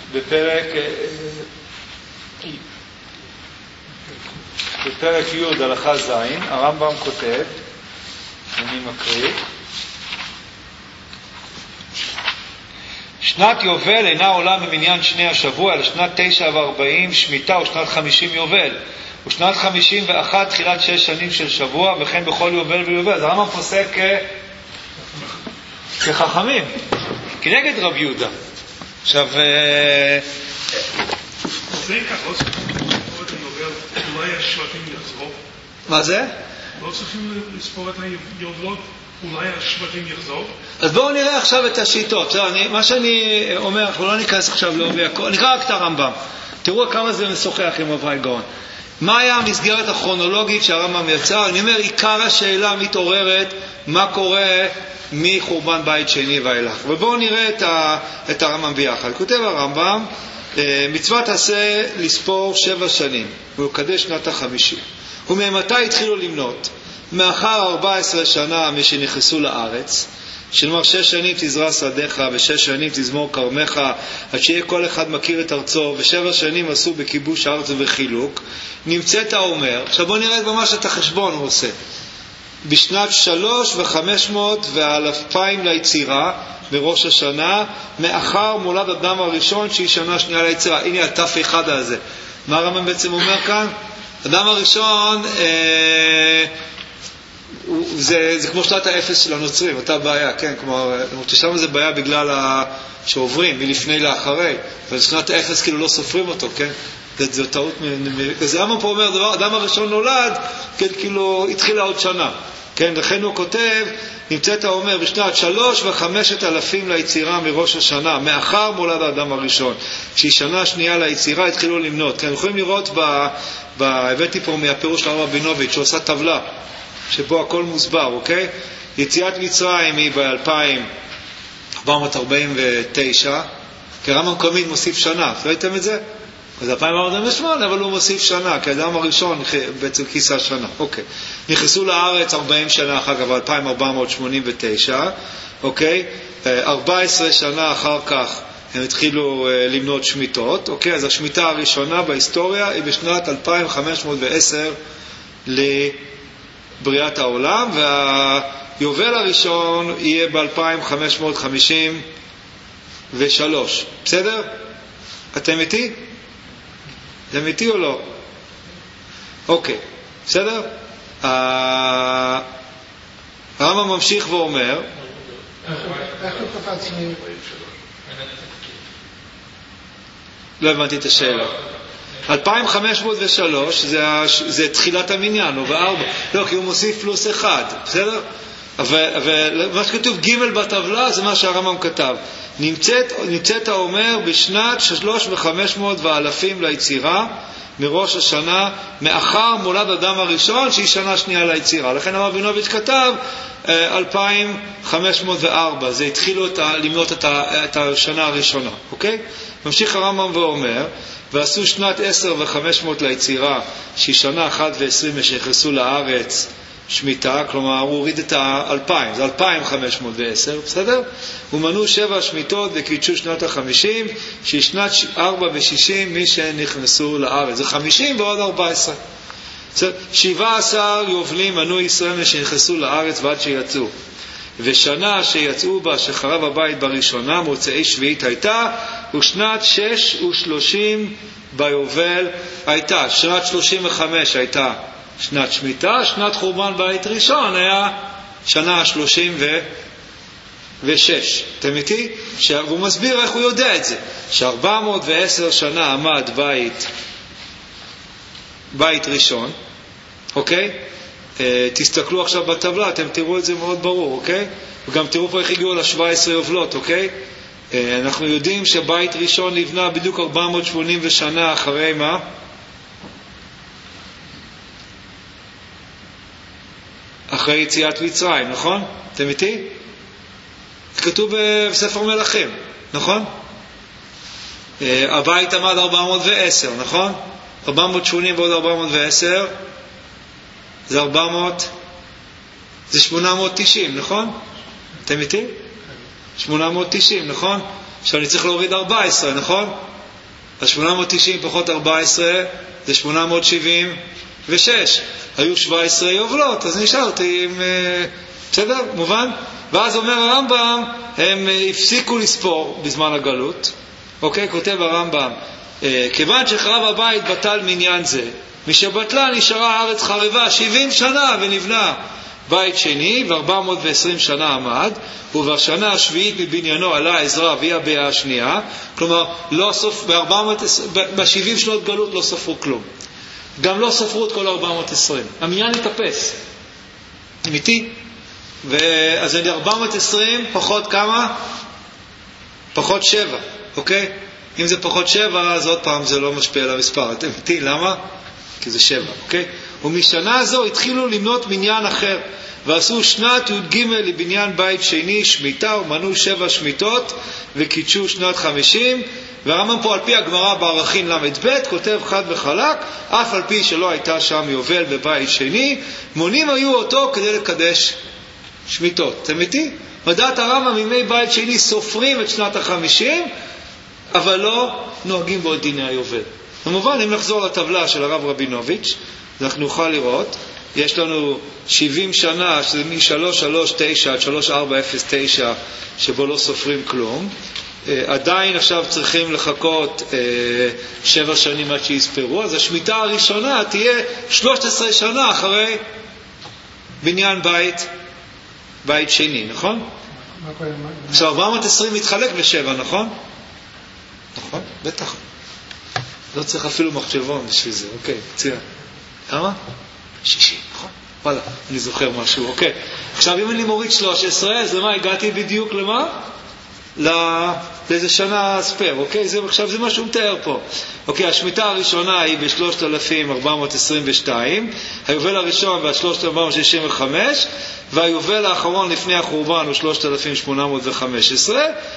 בפרק י' הלכה ז', הרמב"ם כותב, אני מקריא, שנת יובל אינה עולה ממניין שני השבוע, אלא שנת 9 ו40 שמיטה ושנת 50 יובל, ושנת 51 תחילת 6 שנים של שבוע, וכן בכל יובל ויובל. אז הרמב"ם פוסק כחכמים, כנגד רב יהודה. עכשיו... זה כך, לא צריכים לספור את היובל, אולי השבטים יחזור? מה זה? לא צריכים לספור את היובלות, אולי השבטים יחזור? אז בואו נראה עכשיו את השיטות. מה שאני אומר, אנחנו לא ניכנס עכשיו לעובי הכל, נקרא רק את הרמב"ם. תראו כמה זה משוחח עם אברהם גאון. מה היה המסגרת הכרונולוגית שהרמב"ם יצר? אני אומר, עיקר השאלה מתעוררת, מה קורה מחורבן בית שני ואילך. ובואו נראה את הרמב"ם ביחד. כותב הרמב"ם, מצוות עשה לספור 7 שנים, ולקדש שנת ה50. וממתי התחילו למנות? מאחר 14 שנה משנכנסו לארץ, שנאמר 6 שנים תזרע שדיך, ו6 שנים תזמור כרמך, עד שיהיה כל אחד מכיר את ארצו, ו7 שנים עשו בכיבוש הארץ ובחילוק, נמצאת האומר. עכשיו בואו נראה ממש את החשבון הוא עושה. בשנת 3 ו500 ו2000 ליצירה, בראש השנה, מאחר מולד אדם הראשון שהיא שנה שנייה ליצירה. הנה התף אחד הזה. מה הרמב"ם בעצם אומר כאן? אדם הראשון זה כמו שנת האפס של הנוצרים, אותה בעיה, כן? כלומר, שם זה בעיה בגלל שעוברים מלפני לאחרי, ושנת האפס כאילו לא סופרים אותו, כן? זו טעות. אז הרמב"ם פה אומר, אדם הראשון נולד, כן, כאילו התחילה עוד שנה. כן, לכן הוא כותב, נמצאת האומר בשנת 3 ו5,000 ליצירה מראש השנה, מאחר מולד האדם הראשון, שהיא שנה שנייה ליצירה, התחילו למנות. כן, יכולים לראות הבאתי פה מהפירוש של הרב רבינוביץ' שהוא עושה טבלה, שבו הכל מוסבר, אוקיי? יציאת מצרים היא ב-2449, כי הרמב"ם תמיד מוסיף שנה, ראיתם את זה? אז 2448, אבל הוא מוסיף שנה, כי האדם הראשון בעצם כיסה שנה. אוקיי. נכנסו לארץ 40 שנה אחר כך, 2489, אוקיי? 14 שנה אחר כך הם התחילו למנות שמיטות, אוקיי? אז השמיטה הראשונה בהיסטוריה היא בשנת 2510 לבריאת העולם, והיובל הראשון יהיה ב-2553. בסדר? אתם איתי? אתם איתי או לא? אוקיי, בסדר? הרמב"ם ממשיך ואומר, איך הוא קפץ מ... לא הבנתי את השאלה. 2503 זה תחילת המניין, או בארבע. לא, כי הוא מוסיף פלוס 1, בסדר? אבל מה שכתוב ג' בטבלה זה מה שהרמב"ם כתב. נמצאת האומר בשנת 3 ו500 ואלפים ליצירה, מראש השנה, מאחר מולד אדם הראשון שהיא שנה שנייה ליצירה. לכן הרב רבינוביץ' כתב 2504, זה התחילו למנות את השנה הראשונה, אוקיי? ממשיך הרמב"ם ואומר, ועשו שנת 10 ו500 ליצירה, שהיא שנה 1 ו20 שנכנסו לארץ שמיטה, כלומר הוא הוריד את 2000, זה 2510, בסדר? ומנו 7 שמיטות וקידשו שנת ה50, שהיא שנת 4 ו60 מי שנכנסו לארץ, זה 50 ועוד 14. 17 יובלים מנו ישראל שנכנסו לארץ ועד שיצאו. ושנה שיצאו בה שחרב הבית בראשונה, מוצאי שביעית הייתה, ושנת 6 ו30 ביובל הייתה. שנת 35 הייתה שנת שמיטה, שנת חורבן בית ראשון היה שנה 36. אתם איתי? והוא מסביר איך הוא יודע את זה. ש410 שנה עמד בית בית ראשון, אוקיי? תסתכלו עכשיו בטבלה, אתם תראו את זה מאוד ברור, אוקיי? וגם תראו פה איך הגיעו ל-17 יובלות, אוקיי? אנחנו יודעים שבית ראשון נבנה בדיוק 480 שנה אחרי מה? אחרי יציאת מצרים, נכון? אתם איתי? כתוב בספר מלכים, נכון? הבית עמד 410, נכון? 480 ועוד 410 זה 890, נכון? אתם איתי? 890, נכון? עכשיו אני צריך להוריד 14, נכון? אז 890 פחות 14 זה 876. היו 17 יובלות, אז נשארתי עם... בסדר? מובן? ואז אומר הרמב"ם, הם הפסיקו לספור בזמן הגלות. אוקיי? כותב הרמב"ם, כיוון שחרב הבית בטל מניין זה, משבטלה נשארה הארץ חרבה 70 שנה ונבנה בית שני, ו420 שנה עמד, ובשנה השביעית מבניינו עלה עזרא והיא הבאה השנייה. כלומר, ב-70 שנות גלות לא ספרו כלום. גם לא ספרו את כל 420. המניין התאפס. אמיתי? אז זה 420 פחות כמה? פחות 7. אוקיי? אם זה פחות 7, אז עוד פעם זה לא משפיע על המספר. אתם איתי, למה? כי זה 7, אוקיי? ומשנה הזו התחילו למנות מניין אחר, ועשו שנת י"ג לבניין בית שני שמיטה, ומנו 7 שמיטות, וקידשו שנת 50, והרמב"ם פה על פי הגמרא בערכין ל"ב, כותב חד וחלק, אף על פי שלא הייתה שם יובל בבית שני, מונים היו אותו כדי לקדש שמיטות. אתם איתי? מדעת הרמב"ם מימי בית שני סופרים את שנת 50, אבל לא נוהגים בו את דיני היובל. במובן, אם נחזור לטבלה של הרב רבינוביץ', אנחנו נוכל לראות, יש לנו 70 שנה, שזה מ-339 עד 3409, שבו לא סופרים כלום. עדיין עכשיו צריכים לחכות 7 שנים עד שיספרו, אז השמיטה הראשונה תהיה 13 שנה אחרי בניין בית שני, נכון? עכשיו 420 מתחלק ב7, נכון? נכון? בטח. לא צריך אפילו מחשבון בשביל זה, אוקיי, ציין. כמה? 60, נכון? וואלה, אני זוכר משהו, אוקיי. עכשיו אם אני מוריד 13, אז למה הגעתי בדיוק למה? לאיזה שנה ספר, אוקיי? עכשיו זה מה שהוא מתאר פה. אוקיי, השמיטה הראשונה היא ב-3422, היובל הראשון ב-3465, והיובל האחרון לפני החורבן הוא 3815,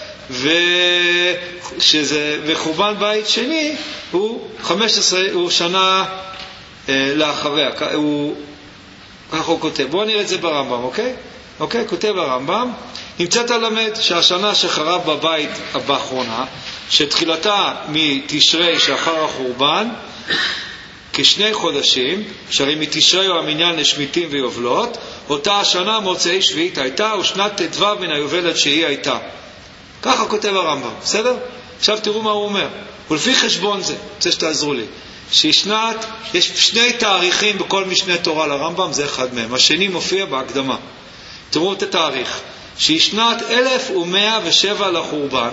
וחורבן בית שני הוא 15, הוא שנה לאחריה, ככה הוא כותב. בואו נראה את זה ברמב"ם, אוקיי? אוקיי, כותב הרמב"ם, נמצאת למד שהשנה שחרב בבית באחרונה, שתחילתה מתשרי שאחר החורבן, כ2 חודשים, שהרי מתשרי הוא המניין לשמיטים ויובלות, אותה השנה מוצאי שביעית הייתה, ושנת ט"ו מן היובל התשיעי הייתה. ככה כותב הרמב"ם, בסדר? עכשיו תראו מה הוא אומר. ולפי חשבון זה, רוצה שתעזרו לי, יש 2 תאריכים בכל משנה תורה לרמב"ם, זה אחד מהם. השני מופיע בהקדמה. תראו את התאריך. שהיא שנת 1107 לחורבן,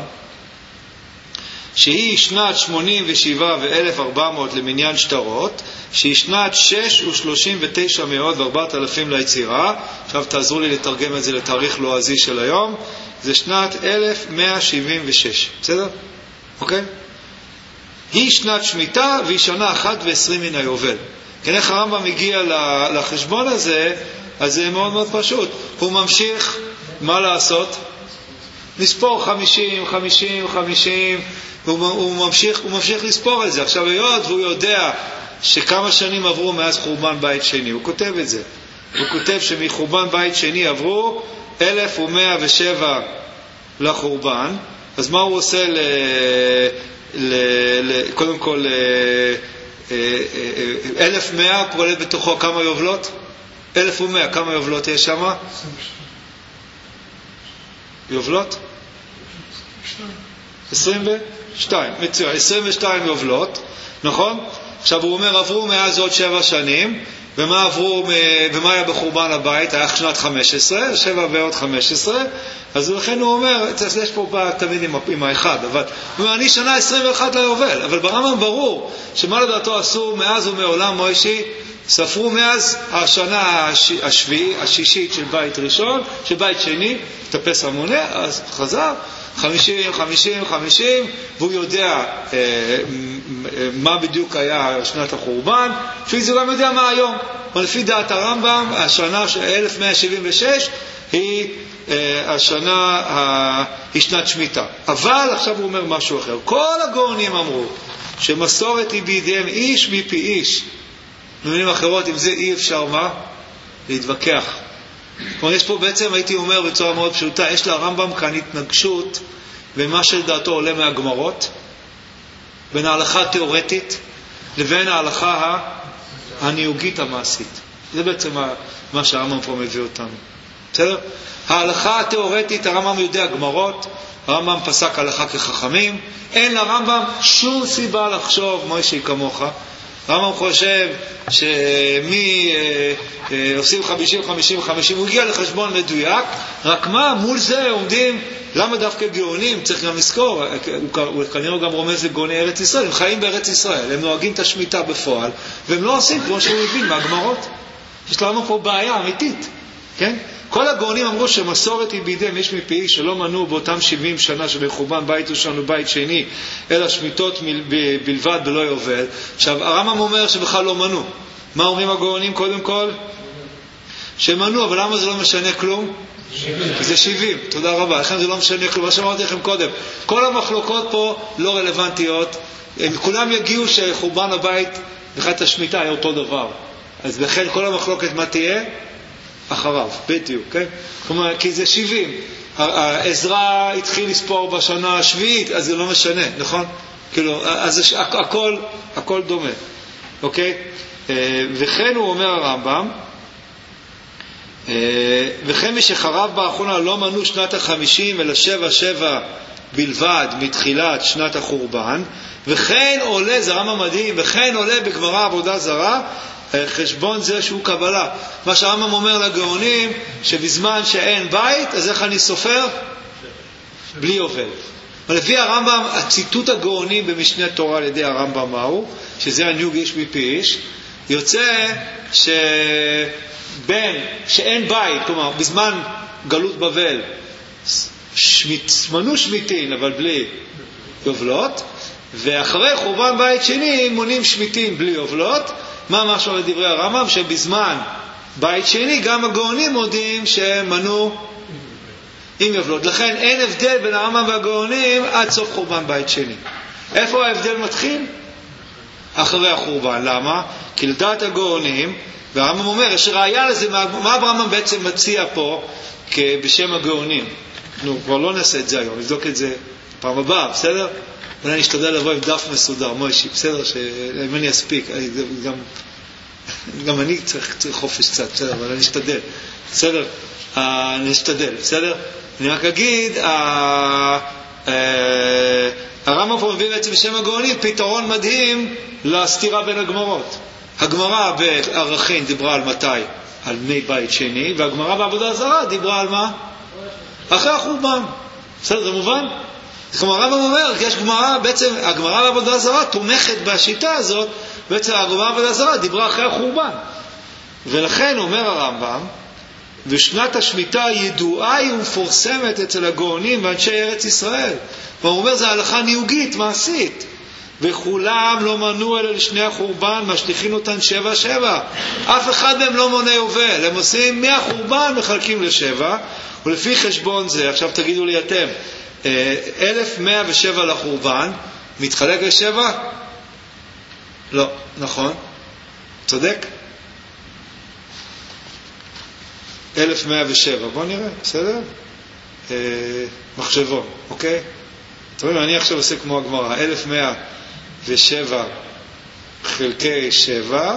שהיא שנת 87 ו-1400 למניין שטרות, שהיא שנת 6 ו-39 מאוד ו-4000 ליצירה. עכשיו תעזרו לי לתרגם את זה לתאריך לועזי של היום. זה שנת 1176. בסדר? אוקיי? היא שנת שמיטה והיא שנה 1:20 מן היובל. כן, איך הרמב"ם הגיע לחשבון הזה? אז זה מאוד מאוד פשוט. הוא ממשיך, מה לעשות? לספור 50, 50, 50, הוא ממשיך לספור את זה. עכשיו, היות והוא יודע שכמה שנים עברו מאז חורבן בית שני, הוא כותב את זה. הוא כותב שמחורבן בית שני עברו 1107 לחורבן. אז מה הוא עושה קודם כל 1100 כולל בתוכו כמה יובלות? 1100, כמה יובלות יש שם? יובלות? 22, מצוין, 22 יובלות, נכון? עכשיו הוא אומר עברו מאז עוד 7 שנים, ומה היה בחורבן הבית? היה שנת 15, 7 ועוד 15, אז לכן הוא אומר, יש פה תמיד עם האחד, אבל הוא אומר, אני שנה 21 ליובל, אבל ברמב"ם ברור שמה לדעתו עשו מאז ומעולם מוישי, ספרו מאז השנה השישית של בית ראשון, של בית שני, תפס המונה, אז חזר, 50, 50, 50, והוא יודע מה בדיוק היה שנת החורבן, לפי זה הוא גם יודע מה היום. ולפי דעת הרמב"ם, השנה 1176 היא השנה, היא שנת שמיטה. אבל עכשיו הוא אומר משהו אחר. כל הגאונים אמרו שמסורת היא בידיהם איש מפי איש. במילים אחרות, עם זה אי אפשר מה? להתווכח. כלומר, יש פה בעצם, הייתי אומר בצורה מאוד פשוטה, יש לרמב"ם כאן התנגשות במה שלדעתו עולה מהגמרות, בין ההלכה התיאורטית לבין ההלכה הניוגית המעשית. זה בעצם מה שהרמב"ם פה מביא אותנו. בסדר? ההלכה התיאורטית, הרמב"ם יודע גמרות, הרמב"ם פסק הלכה כחכמים, אין לרמב"ם שום סיבה לחשוב מוישי כמוך. הרמב"ם חושב שמי עושים 50, 50, 50, הוא הגיע לחשבון מדויק, רק מה, מול זה עומדים, למה דווקא גאונים? צריך גם לזכור, הוא כנראה גם רומז לגאוני ארץ ישראל, הם חיים בארץ ישראל, הם נוהגים את השמיטה בפועל, והם לא עושים כמו שהוא מבין מהגמרות. יש לנו פה בעיה אמיתית, כן? כל הגאונים אמרו שמסורת היא בידיהם איש מפי איש, שלא מנעו באותם 70 שנה שבחורבן בית ראשון ובית שני, אלא שמיטות בלבד בלא יובל. עכשיו, הרמב"ם אומר שבכלל לא מנעו. מה אומרים הגאונים קודם כל? שמנעו, אבל למה זה לא משנה כלום? 70. זה 70, תודה רבה. לכן זה לא משנה כלום. מה שאמרתי לכם קודם, כל המחלוקות פה לא רלוונטיות. הם כולם יגיעו שחורבן הבית, בכלל השמיטה היה אותו דבר. אז לכן כל המחלוקת מה תהיה? אחריו, בדיוק, כן? כלומר, כי זה 70. העזרא התחיל לספור בשנה השביעית, אז זה לא משנה, נכון? כאילו, אז הכל דומה, אוקיי? וכן הוא אומר הרמב"ם, וכן מי שחרב באחרונה לא מנו שנת ה-50 אלא 7 בלבד מתחילת שנת החורבן, וכן עולה, זה רמב"ם מדהים, וכן עולה בגמרא עבודה זרה, חשבון זה שהוא קבלה. מה שהרמב"ם אומר לגאונים, שבזמן שאין בית, אז איך אני סופר? בלי יובל. ולפי הרמב"ם, הציטוט הגאונים במשנה תורה על ידי הרמב"ם מהו, שזה הניוג איש מפי איש, יוצא שאין בית, כלומר, בזמן גלות בבל, מנו שמיטין, אבל בלי יובלות, ואחרי חורבן בית שני, מונים שמיטין בלי יובלות. מה משהו לדברי הרמב"ם? שבזמן בית שני גם הגאונים מודים שמנו עם יובלות. לכן אין הבדל בין הרמב"ם והגאונים עד סוף חורבן בית שני. איפה ההבדל מתחיל? אחרי החורבן. למה? כי לדעת הגאונים, והרמב"ם אומר, יש ראיה לזה, מה הרמב"ם בעצם מציע פה בשם הגאונים? כבר לא נעשה את זה היום, נבדוק את זה פעם הבאה, בסדר? אולי נשתדל לבוא עם דף מסודר, מוישי, בסדר? אם אני אספיק, גם אני צריך חופש קצת, בסדר? אבל אני אשתדל, בסדר? נשתדל, בסדר? אני רק אגיד, הרמב"ם פה מביא בעצם בשם הגאונים פתרון מדהים לסתירה בין הגמרות. הגמרא בערכין דיברה על מתי? על בני בית שני, והגמרא בעבודה זרה דיברה על מה? אחרי החורבן. בסדר, זה מובן? כלומר, הרמב"ם אומר, יש גמרא, בעצם הגמרא בעבודה זרה תומכת בשיטה הזאת, בעצם הגמרא בעבודה זרה דיברה אחרי החורבן. ולכן אומר הרמב"ם, ושנת השמיטה ידועה היא ומפורסמת אצל הגאונים ואנשי ארץ ישראל. והוא אומר, זה הלכה ניוגית, מעשית. וכולם לא מנו אלא לשני החורבן, משליחים אותן 7. אף אחד מהם לא מונה יובל. הם עושים מהחורבן מחלקים ל7, ולפי חשבון זה, עכשיו תגידו לי אתם, 1107 לחורבן, מתחלק ל7? לא, נכון. צודק? 1107, בוא נראה, בסדר? מחשבון, אוקיי? אתם רואים, אני עכשיו עושה כמו הגמרא, 1107 חלקי 7,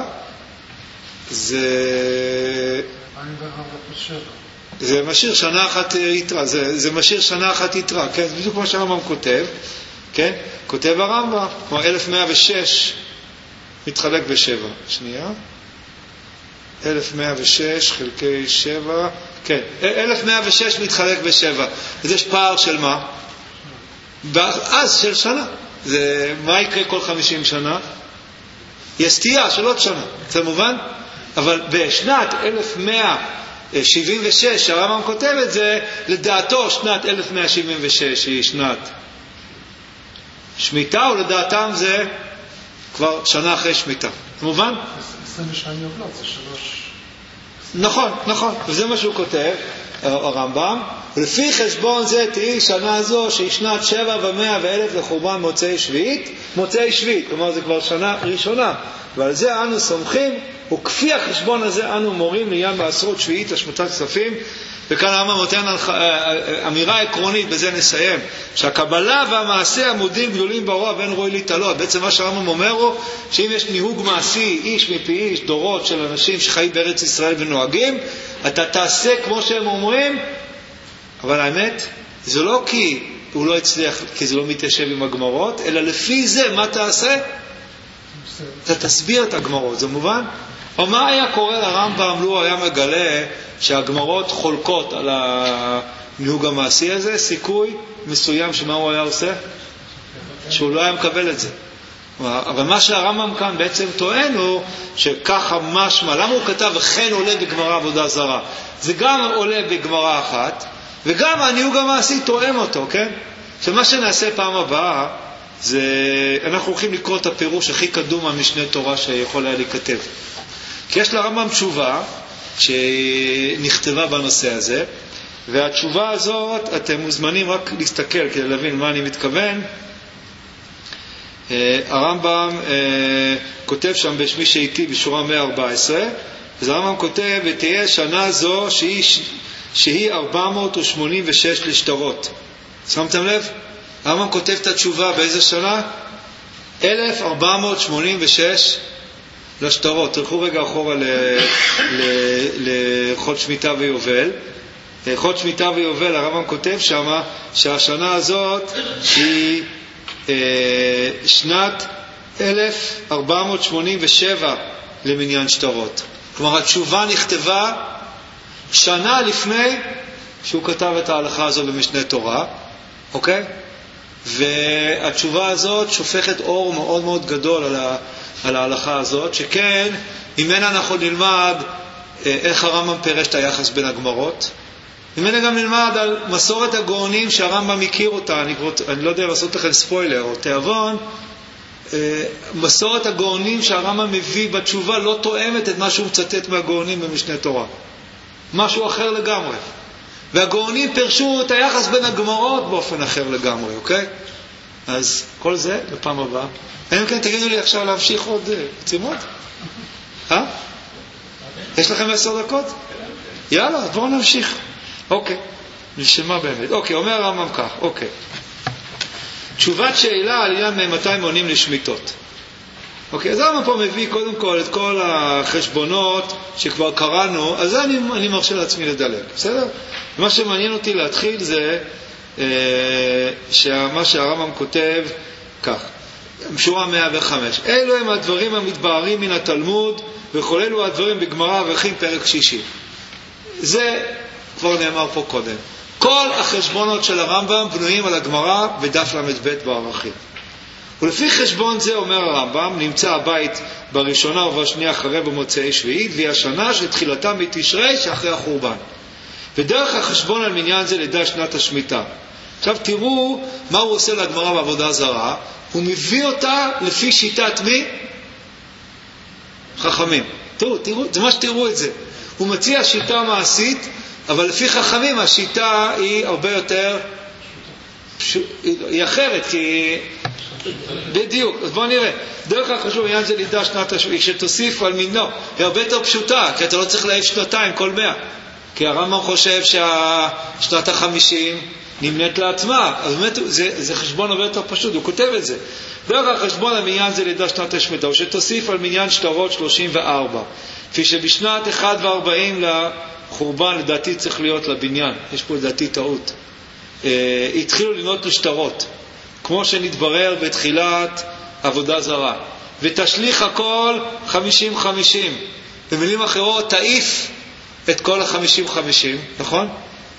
זה משאיר שנה אחת יתרה, זה משאיר שנה אחת יתרה, כן? זה בדיוק כמו שהרמב"ם כותב, כן? כותב הרמב"ם, כלומר 1106 מתחלק ב7, שנייה. 1106 חלקי 7, כן, 1106 מתחלק ב7. אז יש פער של מה? אז של שנה. מה יקרה כל 50 שנה? יש סטייה של עוד שנה, זה מובן? אבל בשנת 1176, הרמב"ם כותב את זה, לדעתו שנת 1176 היא שנת שמיטה, ולדעתם זה כבר שנה אחרי שמיטה. זה מובן? 22 יובלות, זה 3... נכון, וזה מה שהוא כותב, הרמב"ם. ולפי חשבון זה תהי שנה זו שהיא שנת 700 ו1,000 לחורבן מוצאי שביעית, כלומר זה כבר שנה ראשונה, ועל זה אנו סומכים, וכפי החשבון הזה אנו מורים לעניין מעשרות שביעית השמטת כספים. וכאן הרמב"ם נותן אמירה עקרונית, בזה נסיים, שהקבלה והמעשה עמודים גדולים ברוע ואין רואי להתעלות. בעצם מה שהרמב"ם אומר הוא שאם יש ניהוג מעשי, איש מפי איש, דורות של אנשים שחיים בארץ ישראל ונוהגים, אתה תעשה כמו שהם אומרים, אבל האמת זה לא כי הוא לא הצליח, כי זה לא מתיישב עם הגמרות, אלא לפי זה מה תעשה? אתה תסביר את הגמרות, זה מובן? או מה היה קורה לרמב"ם לו היה מגלה שהגמרות חולקות על הניהוג המעשי הזה? סיכוי מסוים שמה הוא היה עושה? שהוא לא היה מקבל את זה. אבל מה שהרמב"ם כאן בעצם טוען הוא שככה משמע, למה הוא כתב וכן עולה בגמרא עבודה זרה? זה גם עולה בגמרא אחת, וגם הניהוג המעשי תואם אותו, כן? שמה שנעשה פעם הבאה, זה אנחנו הולכים לקרוא את הפירוש הכי קדום מהמשנה תורה שיכול היה להיכתב. כי יש לרמב"ם תשובה שנכתבה בנושא הזה, והתשובה הזאת אתם מוזמנים רק להסתכל כדי להבין מה אני מתכוון. הרמב"ם כותב שם בשמי שאיתי בשורה 114, אז הרמב"ם כותב ותהיה שנה זו שהיא 486 לשטרות. שמתם לב? הרמב"ם כותב את התשובה באיזה שנה? 1486 לשטרות. תלכו רגע אחורה לחוד שמיטה ויובל. חוד שמיטה ויובל, הרמב"ם כותב שמה שהשנה הזאת היא שנת 1487 למניין שטרות. כלומר התשובה נכתבה שנה לפני שהוא כתב את ההלכה הזו במשנה תורה, אוקיי? והתשובה הזאת שופכת אור מאוד מאוד גדול על ההלכה הזאת, שכן ממנה אנחנו נלמד איך הרמב"ם פירש את היחס בין הגמרות, ממנה גם נלמד על מסורת הגאונים שהרמב"ם מכיר אותה. אני לא יודע לעשות לכם ספוילר או תיאבון, מסורת הגאונים שהרמב"ם מביא בתשובה לא תואמת את מה שהוא מצטט מהגאונים במשנה תורה, משהו אחר לגמרי, והגאונים פירשו את היחס בין הגמרות באופן אחר לגמרי, אוקיי? אז כל זה בפעם הבאה. אם כן, תגידו לי עכשיו להמשיך עוד צימות? יש לכם 10 דקות? יאללה, אז בואו נמשיך. אוקיי, נשמע באמת. אוקיי, אומר הרמב"ם כך, אוקיי. תשובת שאלה על עניין מתי עונים לשמיטות. אוקיי, אז הרמב"ם פה מביא קודם כל את כל החשבונות שכבר קראנו, אז אני מרשה לעצמי לדלג, בסדר? מה שמעניין אותי להתחיל זה מה שהרמב"ם כותב כך, שורה 105. אלו הם הדברים המתבהרים מן התלמוד, וכל אלו הדברים בגמרא ערכים פרק 6. זה כבר נאמר פה קודם. כל החשבונות של הרמב"ם בנויים על הגמרא בדף ל"ב בערכים. ולפי חשבון זה, אומר הרמב"ם, נמצא הבית בראשונה ובשנייה אחרי במוצאי שביעית, והיא השנה שתחילתה מתשרי שאחרי החורבן. ודרך החשבון על מניין זה לידה שנת השמיטה. עכשיו תראו מה הוא עושה לגמרא בעבודה זרה. הוא מביא אותה לפי שיטת מי? חכמים. תראו, זה מה שתראו את זה. הוא מציע שיטה מעשית, אבל לפי חכמים השיטה היא הרבה יותר, היא אחרת, כי בדיוק. אז בואו נראה. דרך החשוב עניין זה לידה שנת השביעית, שתוסיף על מינו, היא הרבה יותר פשוטה, כי אתה לא צריך להעיף שנתיים כל 100. כי הרמב"ם חושב שהשנת ה-50 נמנית לעצמה, אז באמת זה חשבון הרבה יותר פשוט, הוא כותב את זה. דרך החשבון המניין זה לידה שנת השמיטה, שתוסיף על מניין שטרות 34, כפי שבשנת 41 לחורבן, לדעתי צריך להיות לבניין, יש פה לדעתי טעות, התחילו לנות לשטרות, כמו שנתברר בתחילת עבודה זרה, ותשליך הכל 50-50, במילים אחרות, תעיף את כל 50-50, נכון?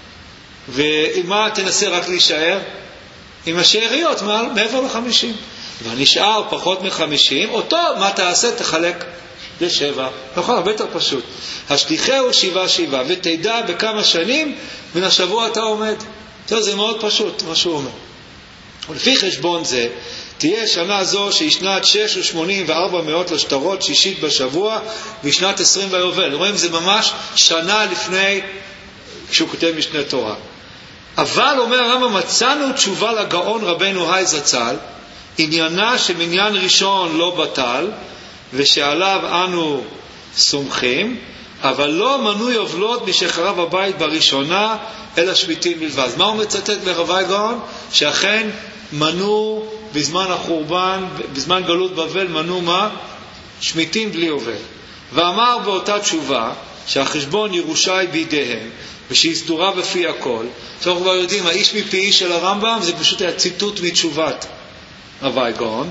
ומה תנסה רק להישאר? עם השאריות מעבר ל-50. ונשאר פחות מ-50, אותו מה תעשה? תחלק ל7. נכון, הרבה יותר פשוט. השליחהו 7, ותדע בכמה שנים מן השבוע אתה עומד. זה מאוד פשוט מה שהוא אומר. ולפי חשבון זה, תהיה שנה זו שהיא שנת 6,84 לשטרות, שישית בשבוע, ושנת 20 ביובל. רואים, זה ממש שנה לפני כשהוא כותב משנה תורה. אבל, אומר הרמב"ם, מצאנו תשובה לגאון רבנו היי זצ"ל, עניינה שמניין ראשון לא בטל, ושעליו אנו סומכים, אבל לא מנוי עובלות משחרב הבית בראשונה, אלא שמיטין בלבד. אז מה הוא מצטט לרבי גאון? שאכן מנו בזמן החורבן, בזמן גלות בבל, מנו מה? שמיטין בלי יובל. ואמר באותה תשובה, שהחשבון ירושה היא בידיהם, ושהיא סדורה בפי הכל. עכשיו אנחנו כבר יודעים, האיש מפי של הרמב"ם, זה פשוט היה ציטוט מתשובת רבי גאון.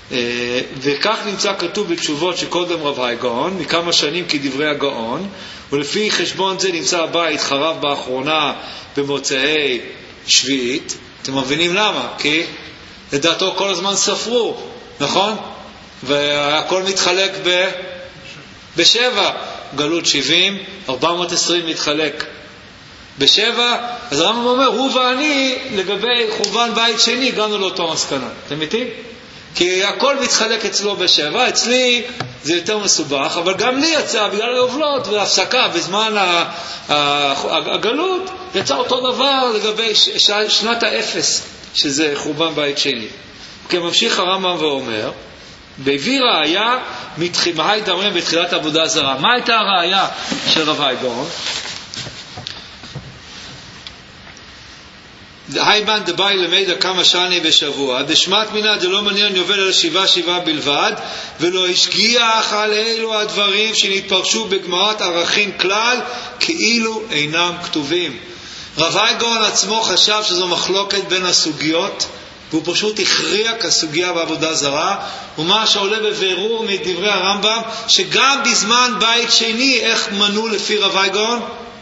וכך נמצא כתוב בתשובות שקודם רבי גאון, מכמה שנים כדברי הגאון, ולפי חשבון זה נמצא הבית חרב באחרונה במוצאי שביעית. אתם מבינים למה? כי לדעתו כל הזמן ספרו, נכון? והכל מתחלק ב7, גלות 70, 420 מתחלק ב7, אז הרמב"ם אומר, הוא ואני לגבי חורבן בית שני הגענו לאותו מסקנה. אתם איתי? כי הכל מתחלק אצלו ב7, אצלי זה יותר מסובך, אבל גם לי יצא בגלל היובלות והפסקה בזמן הגלות, יצא אותו דבר לגבי שנת האפס, שזה חורבן בית שני. כי ממשיך הרמב"ם ואומר, בהביא ראיה, מה הייתה אומרים בתחילת עבודה זרה? מה הייתה הראיה של רבי גאון? הייבן דבאי למדע כמה שני בשבוע, דשמת מינה דלא מניין יובל על 7 בלבד, ולא השגיח על אלו הדברים שנתפרשו בגמרת ערכים כלל, כאילו אינם כתובים. רבי גאון עצמו חשב שזו מחלוקת בין הסוגיות, והוא פשוט הכריע כסוגיה בעבודה זרה, ומה שעולה בבירור מדברי הרמב"ם, שגם בזמן בית שני, איך מנו לפי רבי גאון?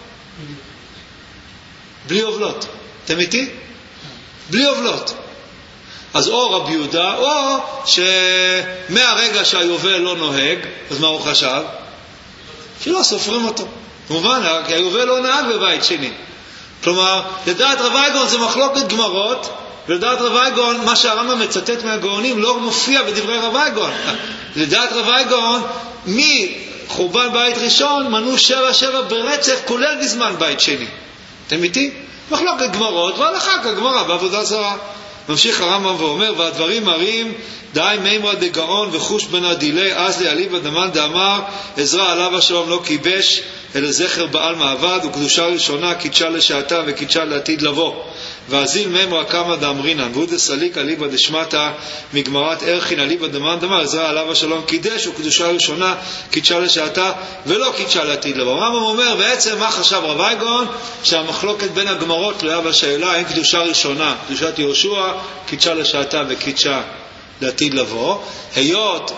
בלי עובלות. אתם איתי? בלי עובלות. אז או רבי יהודה, או שמהרגע שהיובל לא נוהג, אז מה הוא חשב? שלא סופרים אותו. כמובן, היובל לא נהג בבית שני. כלומר, לדעת רבי גאון זה מחלוקת גמרות, ולדעת רבי גאון, מה שהרמב"ם מצטט מהגאונים לא מופיע בדברי רבי גאון. לדעת רבי גאון, מחורבן בית ראשון מנו 7 ברצף, כולל בזמן בית שני. אתם איתי? מחלוקת גמרות, והלכה כגמרה בעבודה זרה. ממשיך הרמב"ם ואומר, והדברים מראים, דאי מימרא דגאון וחוש בנה דילי, אז לאליבא דמן דאמר, עזרא עליו השלום לא קיבש, אלא זכר בעל מעבד, וקדושה ראשונה קידשה לשעתה וקידשה לעתיד לבוא. ואזיל מימרא כמה דאמרינן, והוא דסליק אליבא דשמטה מגמרת ערכין אליבא דמן דאמר, עזרא עליו השלום קידש, וקדושה ראשונה קידשה לשעתה ולא קידשה לעתיד לבוא. הרמב"ם אומר, בעצם מה חשב רבי גאון? שהמחלוקת בין הגמרות תלויה בשאלה, אין קדושה ראשונה, קדושת יהושע קידשה לשעתה וקידשה לעתיד לבוא. היות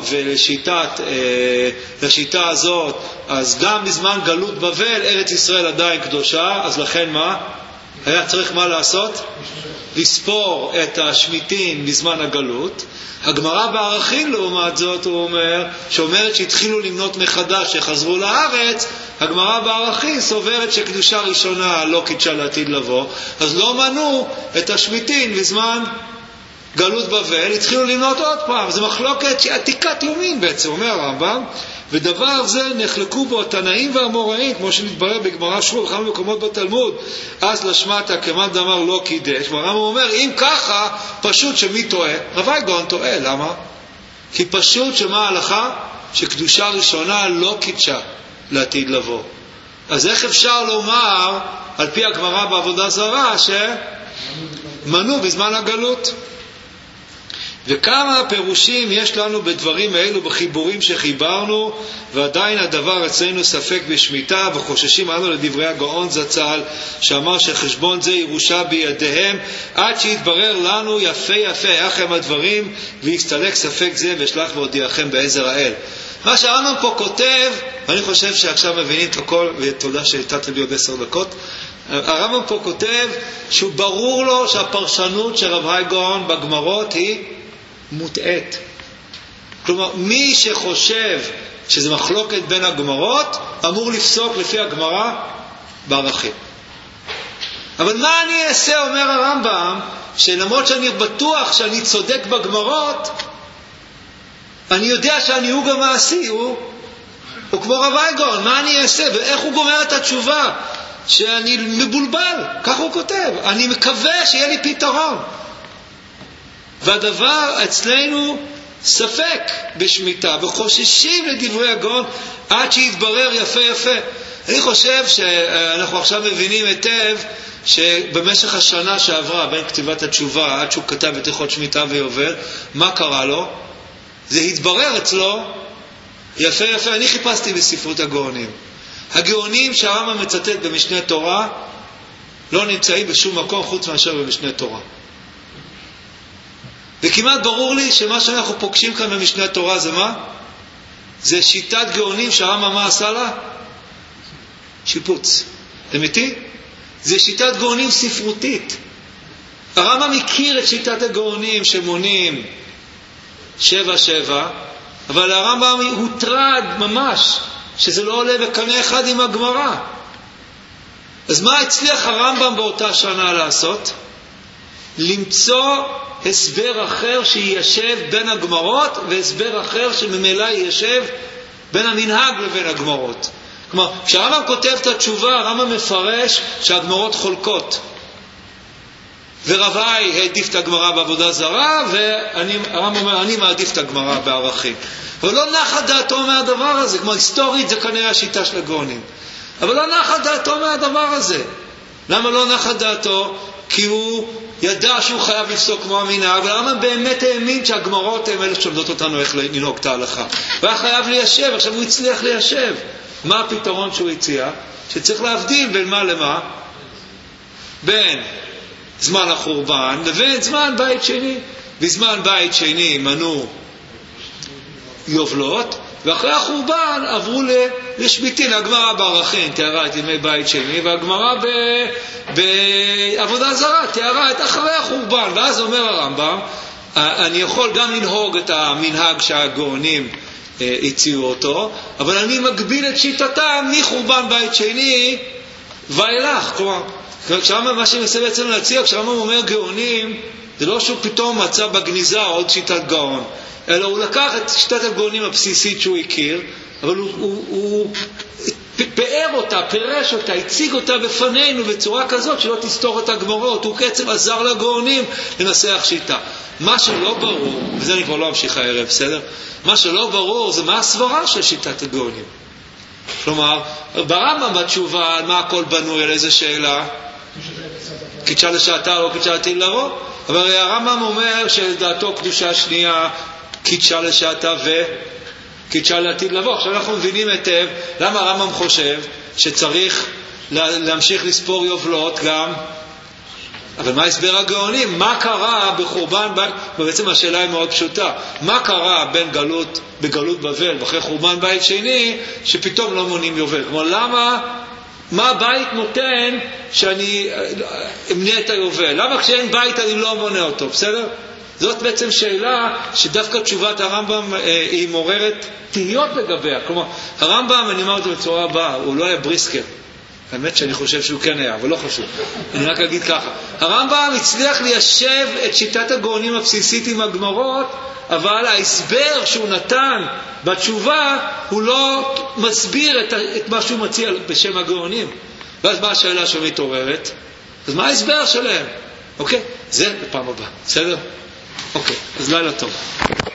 ולשיטה הזאת, אז גם בזמן גלות בבל ארץ ישראל עדיין קדושה, אז לכן מה? היה צריך מה לעשות? לספור את השמיטין בזמן הגלות. הגמרא בערכים לעומת זאת, הוא אומר, שאומרת שהתחילו למנות מחדש, שחזרו לארץ, הגמרא בערכים סוברת שקדושה ראשונה לא קידשה לעתיד לבוא, אז לא מנו את השמיטין בזמן גלות בבל, התחילו למנות עוד פעם. זה מחלוקת עתיקת יומין בעצם, אומר הרמב"ם, ודבר זה נחלקו בו התנאים והאמוראים, כמו שנתברר בגמרא שוב בכמה מקומות בתלמוד, אז לשמטה כמאן דאמר לא קידש. והרמב"ם אומר, אם ככה, פשוט שמי טועה? רבי גאון טועה. למה? כי פשוט שמה ההלכה? שקדושה ראשונה לא קידשה לעתיד לבוא. אז איך אפשר לומר, על פי הגמרא בעבודה זרה, שמנו בזמן הגלות? וכמה פירושים יש לנו בדברים האלו בחיבורים שחיברנו, ועדיין הדבר אצלנו ספק בשמיטה, וחוששים אנו לדברי הגאון זצ"ל שאמר שחשבון זה ירושה בידיהם, עד שיתברר לנו יפה יפה איך הם הדברים, ויסתלק ספק זה ושלח והודיעכם בעזר האל. מה שהרמב"ם פה כותב, ואני חושב שעכשיו מבינים את הכל, ותודה שהתת לי עוד 10 דקות, הרמב"ם פה כותב שהוא ברור לו שהפרשנות של רב האי גאון בגמרות היא מוטעית. כלומר, מי שחושב שזה מחלוקת בין הגמרות, אמור לפסוק לפי הגמרא בערכים. אבל מה אני אעשה, אומר הרמב"ם, שלמרות שאני בטוח שאני צודק בגמרות, אני יודע שהניהוג המעשי הוא כמו רב האי גאון. מה אני אעשה? ואיך הוא גומר את התשובה? שאני מבולבל, כך הוא כותב. אני מקווה שיהיה לי פתרון. והדבר אצלנו ספק בשמיטה, וחוששים לדברי הגאון עד שיתברר יפה יפה. אני חושב שאנחנו עכשיו מבינים היטב שבמשך השנה שעברה בין כתיבת התשובה עד שהוא כתב את הלכות שמיטה ויובל, מה קרה לו? זה התברר אצלו יפה יפה. אני חיפשתי בספרות הגאונים. הגאונים שהרמב"ם מצטט במשנה תורה לא נמצאים בשום מקום חוץ מאשר במשנה תורה. וכמעט ברור לי שמה שאנחנו פוגשים כאן במשנה תורה זה מה? זה שיטת גאונים שהרמב"ם מה עשה לה? שיפוץ. אתם איתי? זה שיטת גאונים ספרותית. הרמב"ם מכיר את שיטת הגאונים שמונים 7-7, אבל הרמב"ם הוטרד ממש שזה לא עולה בקנה אחד עם הגמרא. אז מה הצליח הרמב"ם באותה שנה לעשות? למצוא הסבר אחר שיישב בין הגמרות, והסבר אחר שממילא יישב בין המנהג לבין הגמרות. כלומר, כשהרמב"ם כותב את התשובה, הרמב"ם מפרש שהגמרות חולקות. ורב האי העדיף את הגמרא בעבודה זרה, והרמב"ם אומר, אני מעדיף את הגמרא בערכים. אבל לא נחה דעתו מהדבר הזה. כמו היסטורית זה כנראה השיטה של הגאונים. אבל לא נחה דעתו מהדבר הזה. למה לא נחה דעתו? כי הוא ידע שהוא חייב לפסוק כמו המנהג, ולמה באמת האמין שהגמרות הן אלה שעומדות אותנו איך לנהוג את ההלכה. והיה חייב ליישב, עכשיו הוא הצליח ליישב. מה הפתרון שהוא הציע? שצריך להבדיל בין מה למה? בין זמן החורבן לבין זמן בית שני. בזמן בית שני מנו יובלות, ואחרי החורבן עברו לשמיטין. הגמרא בערכין תיארה את ימי בית שני, והגמרא בעבודה זרה תיארה את אחרי החורבן. ואז אומר הרמב"ם, אני יכול גם לנהוג את המנהג שהגאונים הציעו אותו, אבל אני מגביל את שיטתם מחורבן בית שני ואילך. כלומר, מה שמנסה בעצם להציע, כשהרמב"ם אומר גאונים, זה לא שהוא פתאום מצא בגניזה עוד שיטת גאון, אלא הוא לקח את שיטת הגאונים הבסיסית שהוא הכיר, אבל הוא פאר אותה, פירש אותה, הציג אותה בפנינו בצורה כזאת שלא תסתור את הגמרות. הוא בעצם עזר לגאונים לנסח שיטה. מה שלא ברור, וזה אני כבר לא אמשיך הערב, בסדר? מה שלא ברור זה מה הסברה של שיטת הגאונים. כלומר, ברמב"ם בתשובה על מה הכל בנוי, על איזה שאלה? קידשה לשעתה או קידשה לעתיד לבוא. אבל הרמב"ם אומר שלדעתו קדושה שנייה קידשה לשעתה וקידשה לעתיד לבוא. עכשיו אנחנו מבינים היטב למה הרמב"ם חושב שצריך להמשיך לספור יובלות גם. אבל מה הסבר הגאונים? מה קרה בחורבן? בעצם השאלה היא מאוד פשוטה. מה קרה בגלות בבל ואחרי חורבן בית שני שפתאום לא מונים יובל? כלומר, מה הבית נותן שאני אמנה את היובל? למה כשאין בית אני לא מונה אותו? בסדר? זאת בעצם שאלה שדווקא תשובת הרמב"ם היא מעוררת תהיות לגביה. כלומר, הרמב"ם, אני אומר אותו בצורה הבאה, הוא לא היה בריסקר. האמת שאני חושב שהוא כן היה, אבל לא חשוב. אני רק אגיד ככה. הרמב"ם הצליח ליישב את שיטת הגאונים הבסיסית עם הגמרות, אבל ההסבר שהוא נתן בתשובה, הוא לא מסביר את מה שהוא מציע בשם הגאונים. ואז מה השאלה שמתעוררת? אז מה ההסבר שלהם? אוקיי? זה בפעם הבאה. בסדר? אוקיי. אז לילה טוב.